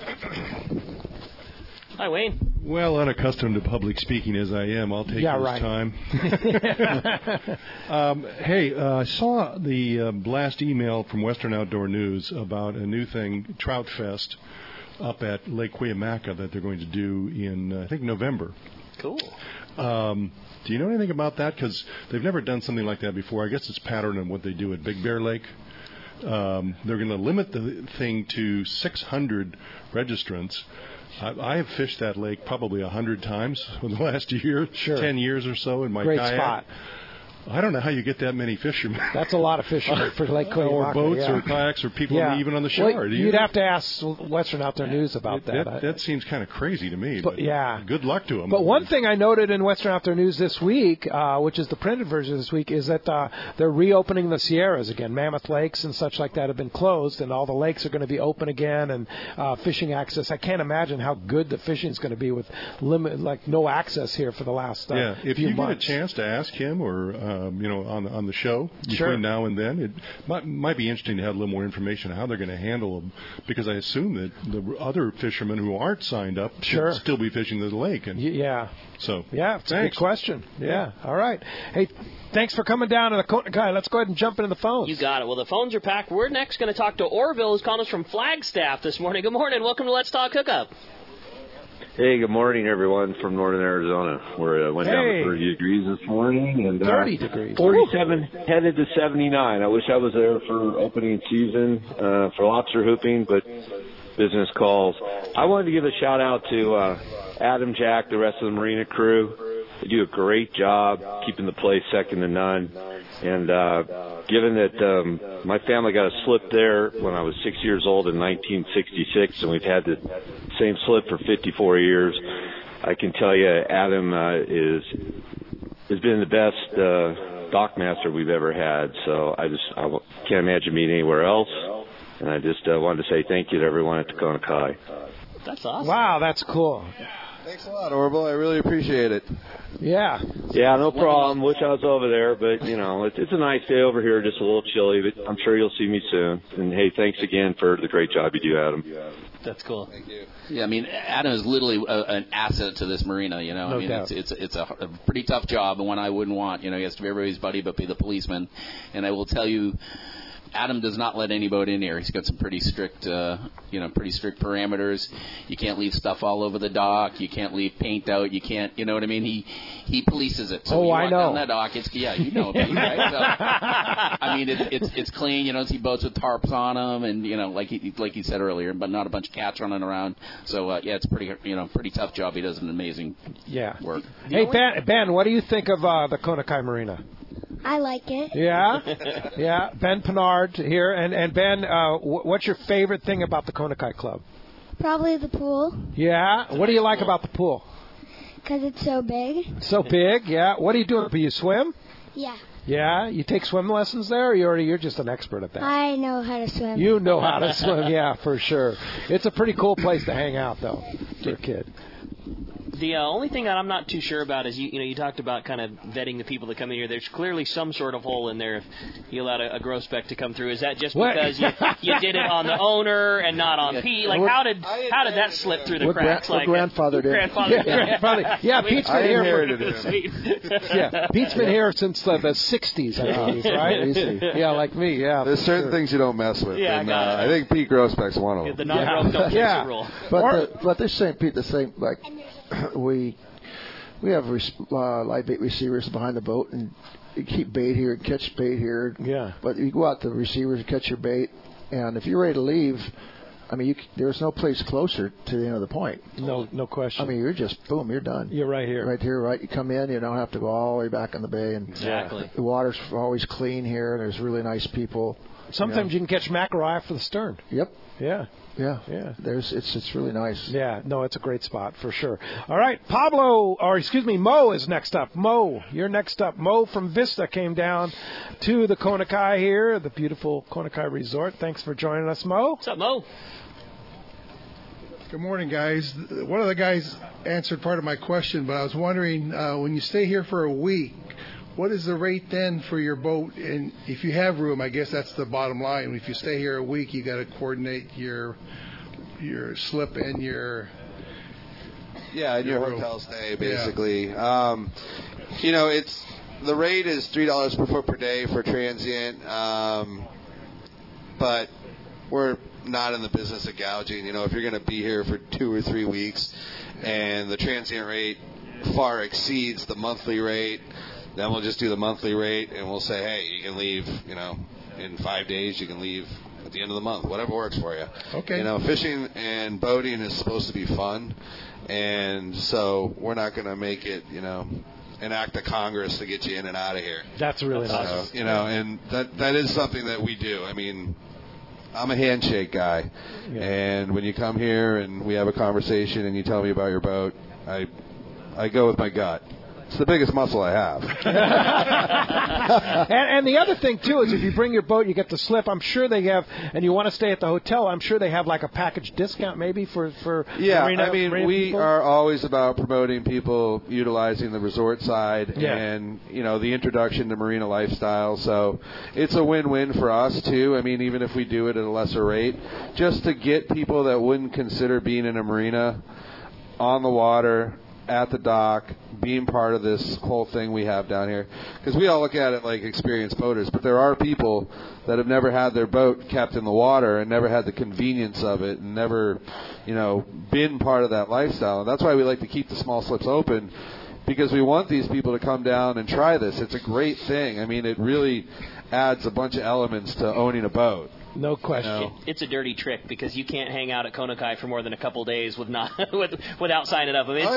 Hi, Wayne. Well, unaccustomed to public speaking as I am, I'll take this time. Hey, I saw the last email from Western Outdoor News about a new thing, Trout Fest, up at Lake Cuyamaca that they're going to do in, I think, November. Cool. Do you know anything about that? Because they've never done something like that before. I guess it's patterned on what they do at Big Bear Lake. They're going to limit the thing to 600 registrants. I have fished that lake probably 100 times in the last year, 10 years or so in my kayak. Great spot. I don't know how you get that many fishermen. That's a lot of fishermen for Lake Cuyamaca. Or boats or kayaks or people even on the shore. Well, you'd have to ask Western Outdoor News about that. That seems kind of crazy to me. But good luck to them. But one thing I noted in Western Outdoor News this week, which is the printed version this week, is that they're reopening the Sierras again. Mammoth Lakes and such like that have been closed, and all the lakes are going to be open again, and fishing access. I can't imagine how good the fishing is going to be with no access here for the last few months. If you get a chance to ask him or on the show between now and then, it might be interesting to have a little more information on how they're going to handle them, because I assume that the other fishermen who aren't signed up should still be fishing the lake. And so it's a good question. Yeah. All right. Hey, thanks for coming down to the Kona Kai. Let's go ahead and jump into the phones. You got it. Well, the phones are packed. We're next going to talk to Orville, who's calling us from Flagstaff this morning. Good morning. Welcome to Let's Talk Hookup. Hey, good morning, everyone from northern Arizona. We went down to 30 degrees this morning, and 30 degrees, 47 headed to 79. I wish I was there for opening season for lobster hooping, but business calls. I wanted to give a shout out to Adam, Jack, the rest of the Marina crew. They do a great job keeping the place second to none. And given that my family got a slip there when I was 6 years old in 1966, and we've had the same slip for 54 years, I can tell you Adam has been the best dock master we've ever had. So I can't imagine meeting anywhere else. And I just wanted to say thank you to everyone at Tacona Kai. That's awesome. Wow, that's cool. Thanks a lot, Orville. I really appreciate it. Yeah. Yeah, no problem. Wish I was over there, but, it's a nice day over here, just a little chilly, but I'm sure you'll see me soon. And, hey, thanks again for the great job you do, Adam. That's cool. Thank you. Yeah, I mean, Adam is literally an asset to this marina, No doubt. It's a pretty tough job, and one I wouldn't want. He has to be everybody's buddy but be the policeman. And I will tell you, Adam does not let any boat in here. He's got some pretty strict parameters. You can't leave stuff all over the dock. You can't leave paint out. You can't, you know what I mean? He polices it. So when you walk down that dock, you know, right? So, I mean, it's clean. You don't see boats with tarps on them, and like he said earlier, but not a bunch of cats running around. So it's pretty tough job. He does an amazing work. Hey Ben, what do you think of the Kona Kai Marina? I like it. Yeah. Ben Pinard here, and Ben, what's your favorite thing about the Kona Kai Club? Probably the pool. Yeah. What do you like about the pool? Because it's so big. So big, yeah. What do you do? Do you swim? Yeah. Yeah. You take swim lessons there, or you're just an expert at that? I know how to swim. You know how to swim, yeah, for sure. It's a pretty cool place to hang out, though, for a kid. The only thing that I'm not too sure about is you talked about kind of vetting the people that come in here. There's clearly some sort of hole in there if you allowed a grosspec to come through. Is that just because you did it on the owner and not on Pete? Like how did that slip through the cracks? Like grandfather did. Yeah, Pete's been here. Pete's been here since the 60s, I believe, right? Easy. Yeah, like me. Yeah. There's certain things you don't mess with. Yeah, and I think Pete Grosbeck's one of them. The non-rope don't the rule. But this St. Pete, the same like. We have live bait receivers behind the boat, and you keep bait here and catch bait here. Yeah. But you go out to the receivers and catch your bait, and if you're ready to leave, I mean, there's no place closer to the end of the point. No question. I mean, you're just, boom, you're done. You're right here. Right here, right. You come in, you don't have to go all the way back in the bay. And exactly. The water's always clean here. There's really nice people. Sometimes you can catch mackerel after the stern. Yep. Yeah. Yeah. It's really nice. Yeah. No, it's a great spot for sure. All right, Mo is next up. Mo, you're next up. Mo from Vista came down to the Kona Kai here, the beautiful Kona Kai Resort. Thanks for joining us, Mo. What's up, Mo? Good morning, guys. One of the guys answered part of my question, but I was wondering, when you stay here for a week, what is the rate then for your boat? And if you have room, I guess that's the bottom line. If you stay here a week, you got to coordinate your slip and your hotel stay basically. Yeah. It's the rate is $3 per foot per day for transient, but we're not in the business of gouging. If you're going to be here for 2 or 3 weeks, and the transient rate far exceeds the monthly rate, then we'll just do the monthly rate, and we'll say, hey, you can leave, in 5 days. You can leave at the end of the month, whatever works for you. Okay. Fishing and boating is supposed to be fun, and so we're not going to make it, an act of Congress to get you in and out of here. That's really nice. And that is something that we do. I mean, I'm a handshake guy, and when you come here and we have a conversation and you tell me about your boat, I go with my gut. It's the biggest muscle I have. and the other thing, too, is if you bring your boat, you get the slip. I'm sure they have, and you want to stay at the hotel, I'm sure they have like a package discount maybe for marina we are always about promoting people utilizing the resort side and, the introduction to marina lifestyle. So it's a win-win for us, too. I mean, even if we do it at a lesser rate, just to get people that wouldn't consider being in a marina on the water, at the dock, being part of this whole thing we have down here. Because we all look at it like experienced boaters, but there are people that have never had their boat kept in the water and never had the convenience of it and never, been part of that lifestyle. And that's why we like to keep the small slips open, because we want these people to come down and try this. It's a great thing. I mean, it really adds a bunch of elements to owning a boat. No question. No. It's a dirty trick because you can't hang out at Konakai for more than a couple days without signing up. I mean,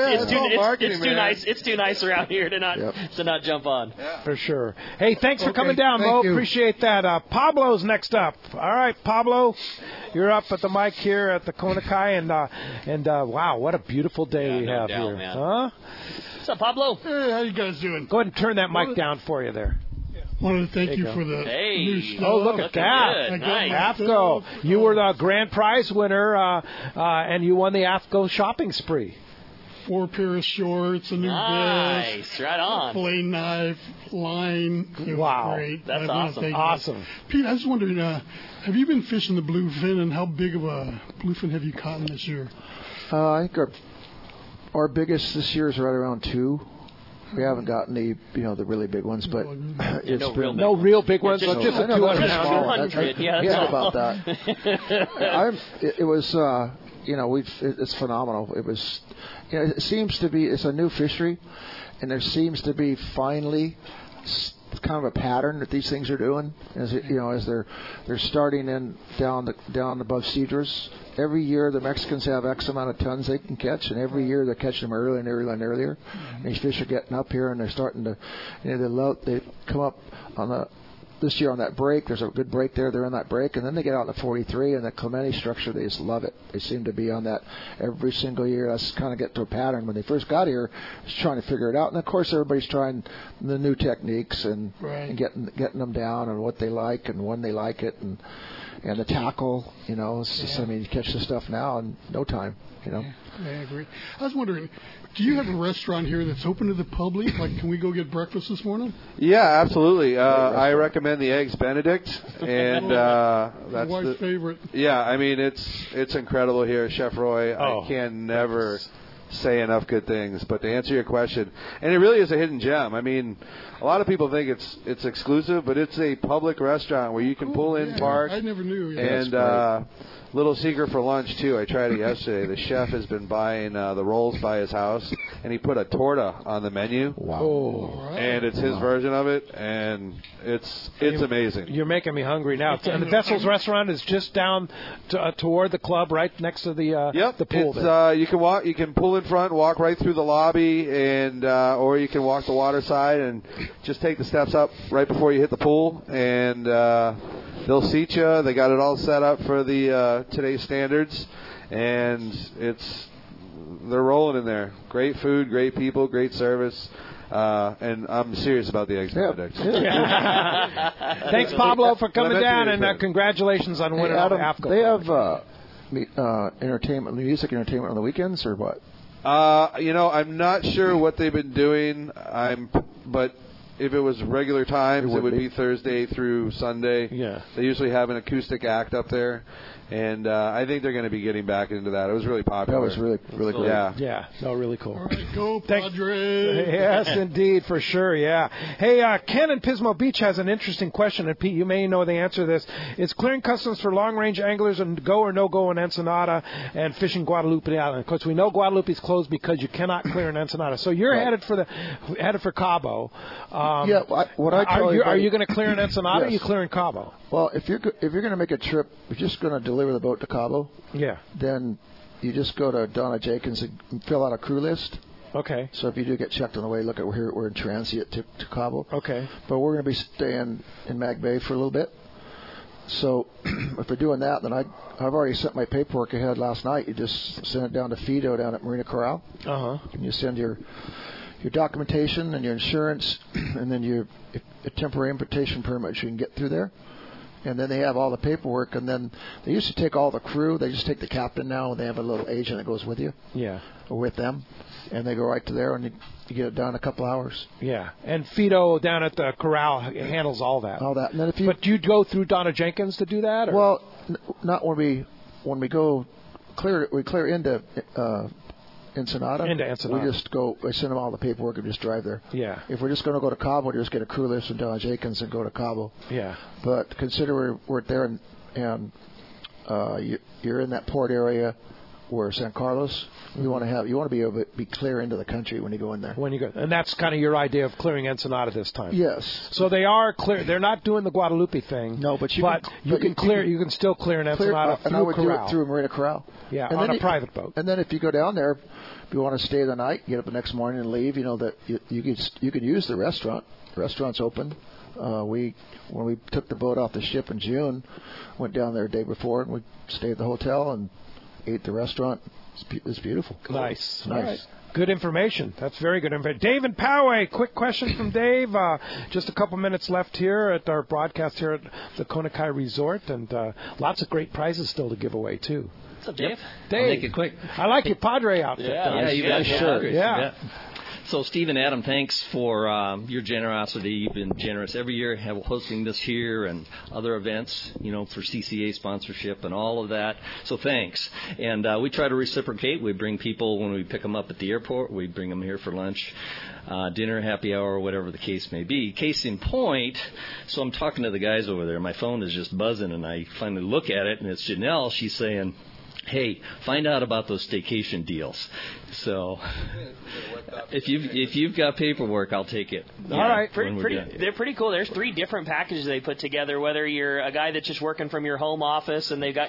it's too nice around here to not jump on. Yeah. For sure. Hey, thanks for coming down, Mo. Appreciate that. Pablo's next up. All right, Pablo, you're up at the mic here at the Konakai, and wow, what a beautiful day we have here. Man. Huh? What's up, Pablo? Hey, how you guys doing? Go ahead and turn that mic down for you there. Wanted to thank you for the new stuff. Oh, look at that. AFCO. You were the grand prize winner, and you won the AFCO shopping spree. 4 pair of shorts, a new nice, right on. Fillet knife, line. It was great. That's awesome. Awesome. Pete, I was wondering, have you been fishing the bluefin, and how big of a bluefin have you caught this year? I think our biggest this year is right around 2. We haven't gotten the really big ones, but it's no real big ones. Just a 200. Yeah, that's about that. It was, it's phenomenal. It was, it seems to be, it's a new fishery, and there seems to be finally kind of a pattern that these things are doing. As they're starting down above Cedros. Every year the Mexicans have X amount of tons they can catch, and every year they're catching them earlier and earlier and earlier. And these fish are getting up here, and they're starting to, they come up on this year on that break. There's a good break there. They're in that break, and then they get out in the 43 and the Clemente structure. They just love it. They seem to be on that every single year. That's kind of get to a pattern. When they first got here, just trying to figure it out, and of course everybody's trying the new techniques and getting them down and what they like and when they like it and the tackle. It's just, you catch the stuff now in no time. Yeah, I agree. I was wondering, do you have a restaurant here that's open to the public? Like, can we go get breakfast this morning? Yeah, absolutely. I recommend the Eggs Benedict, and that's my wife's favorite. Yeah, I mean it's incredible here, Chef Roy. I can never say enough good things. But to answer your question, and it really is a hidden gem. I mean, a lot of people think it's exclusive, but it's a public restaurant where you can pull in, park. I never knew. And little secret for lunch too. I tried it yesterday. The chef has been buying the rolls by his house, and he put a torta on the menu. Wow! And it's his version of it, and it's amazing. You're making me hungry now. And the Vessel's restaurant is just down toward the club, right next to the pool. You can pull in front, walk right through the lobby, and or you can walk the water side and just take the steps up right before you hit the pool, and they'll seat you. They got it all set up for the today's standards, and they're rolling in there. Great food, great people, great service. And I'm serious about the Eggs Benedict. Thanks, Pablo, for coming down, and congratulations on winning AFCO. They have music entertainment on the weekends, or what? I'm not sure what they've been doing. But if it was regular times, it would be Thursday through Sunday. Yeah. They usually have an acoustic act up there. And I think they're going to be getting back into that. It was really popular. That was really, really cool. Yeah. No, really cool. All right, go Padres. Yes, indeed, for sure, yeah. Hey, Ken in Pismo Beach has an interesting question, and Pete, you may know the answer to this. Is clearing customs for long-range anglers and go or no-go in Ensenada and fishing Guadalupe Island? Of course, we know Guadalupe's closed because you cannot clear in Ensenada. So you're headed for Cabo. Are you going to clear in Ensenada or are you clearing Cabo? Well, if you're going to make a trip, you're just going to deliver the boat to Cabo. Yeah. Then you just go to Donna Jenkins and fill out a crew list. Okay. So if you do get checked on the way, look at we're in transit to Cabo. Okay. But we're going to be staying in Mag Bay for a little bit. So if we're doing that, then I've already sent my paperwork ahead last night. You just send it down to Fido down at Marina Corral. And you send your documentation and your insurance, and then your temporary importation permit so you can get through there. And then they have all the paperwork, and then they used to take all the crew. They just take the captain now, and they have a little agent that goes with you. Yeah. Or with them. And they go right to there, and you get it done in a couple hours. Yeah. And Fido down at the corral handles all that. All that. And then but do you go through Donna Jenkins to do that? Or? Well, not when we go clear. We clear into Ensenada. Into Ensenada. We just go. I send them all the paperwork and just drive there. Yeah. If we're just going to go to Cabo, we just get a crew list from Donna Jenkins and go to Cabo. Yeah. But consider we're there and you're in that port area where San Carlos. You want to be able to be clear into the country when you go in there. When you go, and that's kind of your idea of clearing Ensenada this time. Yes. So they are clear. They're not doing the Guadalupe thing. No, but you can still clear in Ensenada through and I would Corral. do it through Marina Corral. Yeah, and on a private boat. And then if you go down there, if you want to stay the night, get up the next morning and leave. You know that you could use the restaurant. The restaurant's open. When we took the boat off the ship in June, went down there the day before and we stayed at the hotel and ate at the restaurant. It's beautiful. Nice. Nice. All right. Good information. That's very good information. Dave in Poway, quick question from Dave. Just a couple minutes left here at our broadcast here at the Kona Kai Resort, and lots of great prizes still to give away, too. What's up, Dave? Yep. Dave. I'll make it quick. I like your Padre outfit. Yeah, you got sure. Yeah. So, Steve and Adam, thanks for your generosity. You've been generous every year hosting this here and other events, for CCA sponsorship and all of that. So thanks. And we try to reciprocate. We bring people when we pick them up at the airport. We bring them here for lunch, dinner, happy hour, whatever the case may be. Case in point, so I'm talking to the guys over there. My phone is just buzzing, and I finally look at it, and it's Janelle. She's saying, hey, find out about those staycation deals. So if you've got paperwork, I'll take it. All right. They're pretty cool. There's 3 different packages they put together, whether you're a guy that's just working from your home office and they've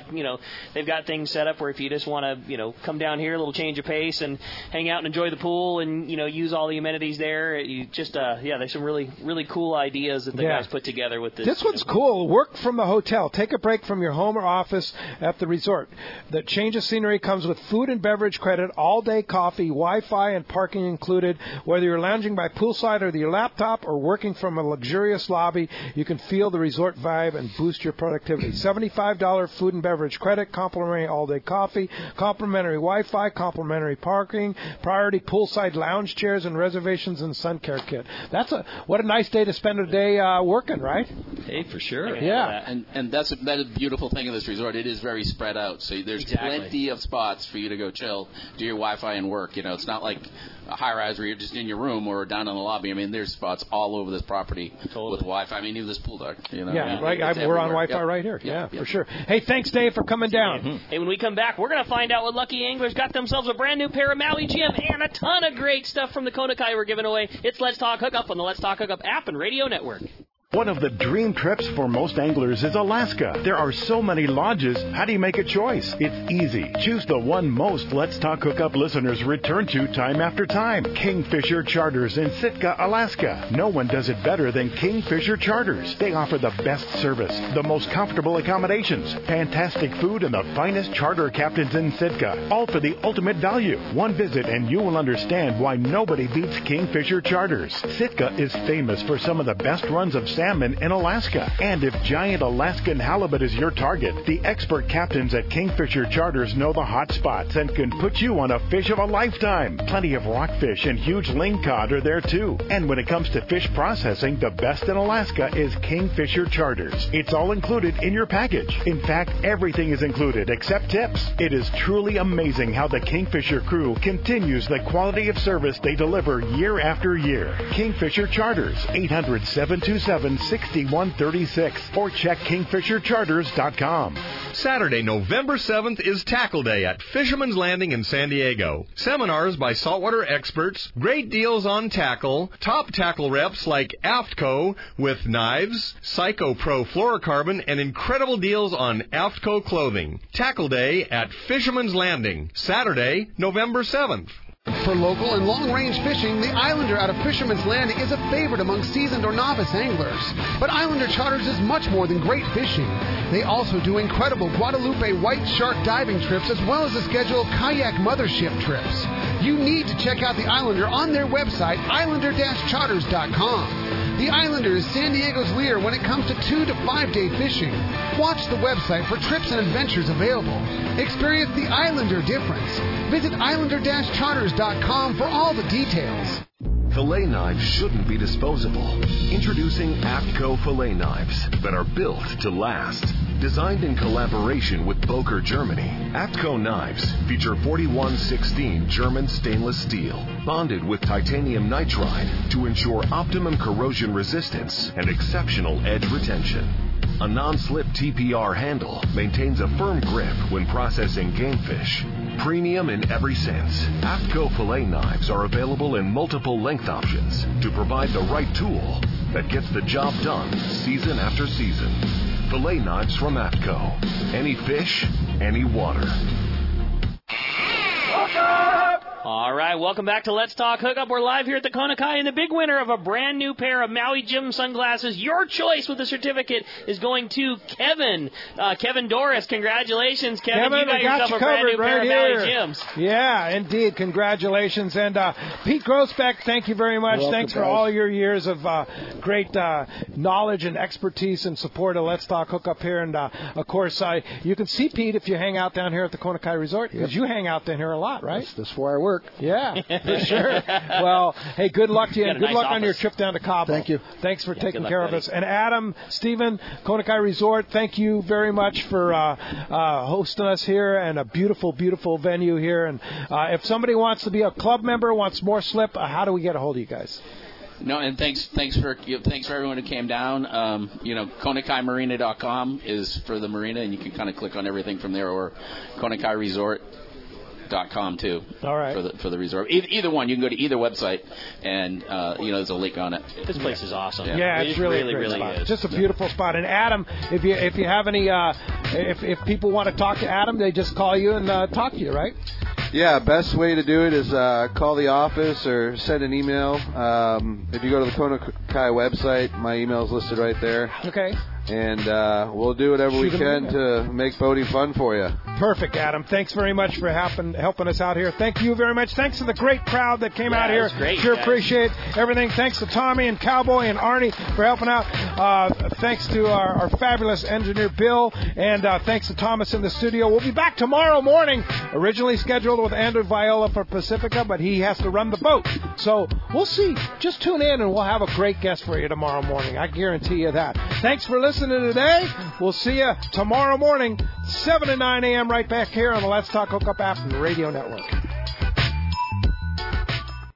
got things set up where if you just want to, come down here, a little change of pace and hang out and enjoy the pool and, use all the amenities there. You just, there's some really, really cool ideas that the guys put together with this. This one's cool. Work from the hotel. Take a break from your home or office at the resort. The change of scenery comes with food and beverage credit, all-day coffee, Wi-Fi, and parking included. Whether you're lounging by poolside or your laptop or working from a luxurious lobby, you can feel the resort vibe and boost your productivity. $75 food and beverage credit, complimentary all-day coffee, complimentary Wi-Fi, complimentary parking, priority poolside lounge chairs, and reservations and sun care kit. What a nice day to spend a day working, right? Hey, for sure. Yeah. And that is a beautiful thing of this resort. It is very spread out. So there's plenty of spots for you to go chill, do your Wi-Fi and work. It's not like a high-rise where you're just in your room or down in the lobby. I mean, there's spots all over this property with Wi-Fi. I mean, even this pool deck. We're on Wi-Fi right here. Yeah, for sure. Hey, thanks, Dave, for coming down. Mm-hmm. Hey, when we come back, we're going to find out what lucky anglers got themselves a brand new pair of Maui Jim and a ton of great stuff from the Kona Kai we're giving away. It's Let's Talk Hookup on the Let's Talk Hookup app and radio network. One of the dream trips for most anglers is Alaska. There are so many lodges. How do you make a choice? It's easy. Choose the one most Let's Talk Hookup listeners return to time after time. Kingfisher Charters in Sitka, Alaska. No one does it better than Kingfisher Charters. They offer the best service, the most comfortable accommodations, fantastic food, and the finest charter captains in Sitka. All for the ultimate value. One visit and you will understand why nobody beats Kingfisher Charters. Sitka is famous for some of the best runs of salmon in Alaska. And if giant Alaskan halibut is your target, the expert captains at Kingfisher Charters know the hot spots and can put you on a fish of a lifetime. Plenty of rockfish and huge lingcod are there too. And when it comes to fish processing, the best in Alaska is Kingfisher Charters. It's all included in your package. In fact, everything is included except tips. It is truly amazing how the Kingfisher crew continues the quality of service they deliver year after year. Kingfisher Charters, 800-727-6136 or check kingfishercharters.com. Saturday, November 7th is Tackle Day at Fisherman's Landing in San Diego. Seminars by saltwater experts, great deals on tackle, top tackle reps like AFTCO with knives, Psycho Pro fluorocarbon, and incredible deals on AFTCO clothing. Tackle Day at Fisherman's Landing, Saturday, November 7th. For local and long-range fishing, the Islander out of Fisherman's Landing is a favorite among seasoned or novice anglers. But Islander Charters is much more than great fishing. They also do incredible Guadalupe white shark diving trips as well as a schedule of kayak mothership trips. You need to check out the Islander on their website, islander-charters.com. The Islander is San Diego's leader when it comes to 2 to 5 day fishing. Watch the website for trips and adventures available. Experience the Islander difference. Visit islander-charters.com for all the details. Fillet knives shouldn't be disposable. Introducing AFTCO fillet knives that are built to last. Designed in collaboration with Boker, Germany, AFTCO knives feature 4116 German stainless steel, bonded with titanium nitride to ensure optimum corrosion resistance and exceptional edge retention. A non-slip TPR handle maintains a firm grip when processing game fish. Premium in every sense, AFTCO fillet knives are available in multiple length options to provide the right tool that gets the job done season after season. Fillet knives from AFTCO. Any fish, any water. All right, welcome back to Let's Talk Hookup. We're live here at the Kona Kai, and the big winner of a brand new pair of Maui Jim sunglasses, your choice with the certificate, is going to Kevin. Kevin Doris, congratulations, Kevin. You got yourself a brand new pair of Maui Jims. Yeah, indeed, congratulations. And Pete Grossbeck, thank you very much. Thanks for all your years of great knowledge and expertise and support of Let's Talk Hookup here. And, of course, you can see Pete if you hang out down here at the Kona Kai Resort, because you hang out down here a lot, right? That's where I work. Yeah, for sure. Well, hey, good luck to you, and good luck on your trip down to Cabo. Thank you. Thanks for taking care of us. And Adam, Stephen, Kona Kai Resort, thank you very much for hosting us here, and a beautiful, beautiful venue here. And if somebody wants to be a club member, wants more slip, how do we get a hold of you guys? No, and thanks for everyone who came down. KonakaiMarina.com is for the marina, and you can kind of click on everything from there, or Konacai Resort.com too. All right. For the resort. Either one, you can go to either website, and there's a link on it. This place is awesome. Yeah, it's really is. Just a beautiful spot. And Adam, if you have any, if people want to talk to Adam, they just call you and talk to you, right? Yeah, best way to do it is call the office or send an email. If you go to the Kona Kai website, my email is listed right there. Okay. And we'll do whatever we can to make boating fun for you. Perfect, Adam. Thanks very much for helping us out here. Thank you very much. Thanks to the great crowd that came out here. It was great, sure guys. Appreciate everything. Thanks to Tommy and Cowboy and Arnie for helping out. Thanks to our fabulous engineer, Bill. And thanks to Thomas in the studio. We'll be back tomorrow morning, originally scheduled with Andrew Viola for Pacifica, but he has to run the boat. So we'll see. Just tune in, and we'll have a great guest for you tomorrow morning. I guarantee you that. Thanks for listening today. We'll see you tomorrow morning, 7 to 9 a.m. right back here on the Let's Talk Hookup app and radio network.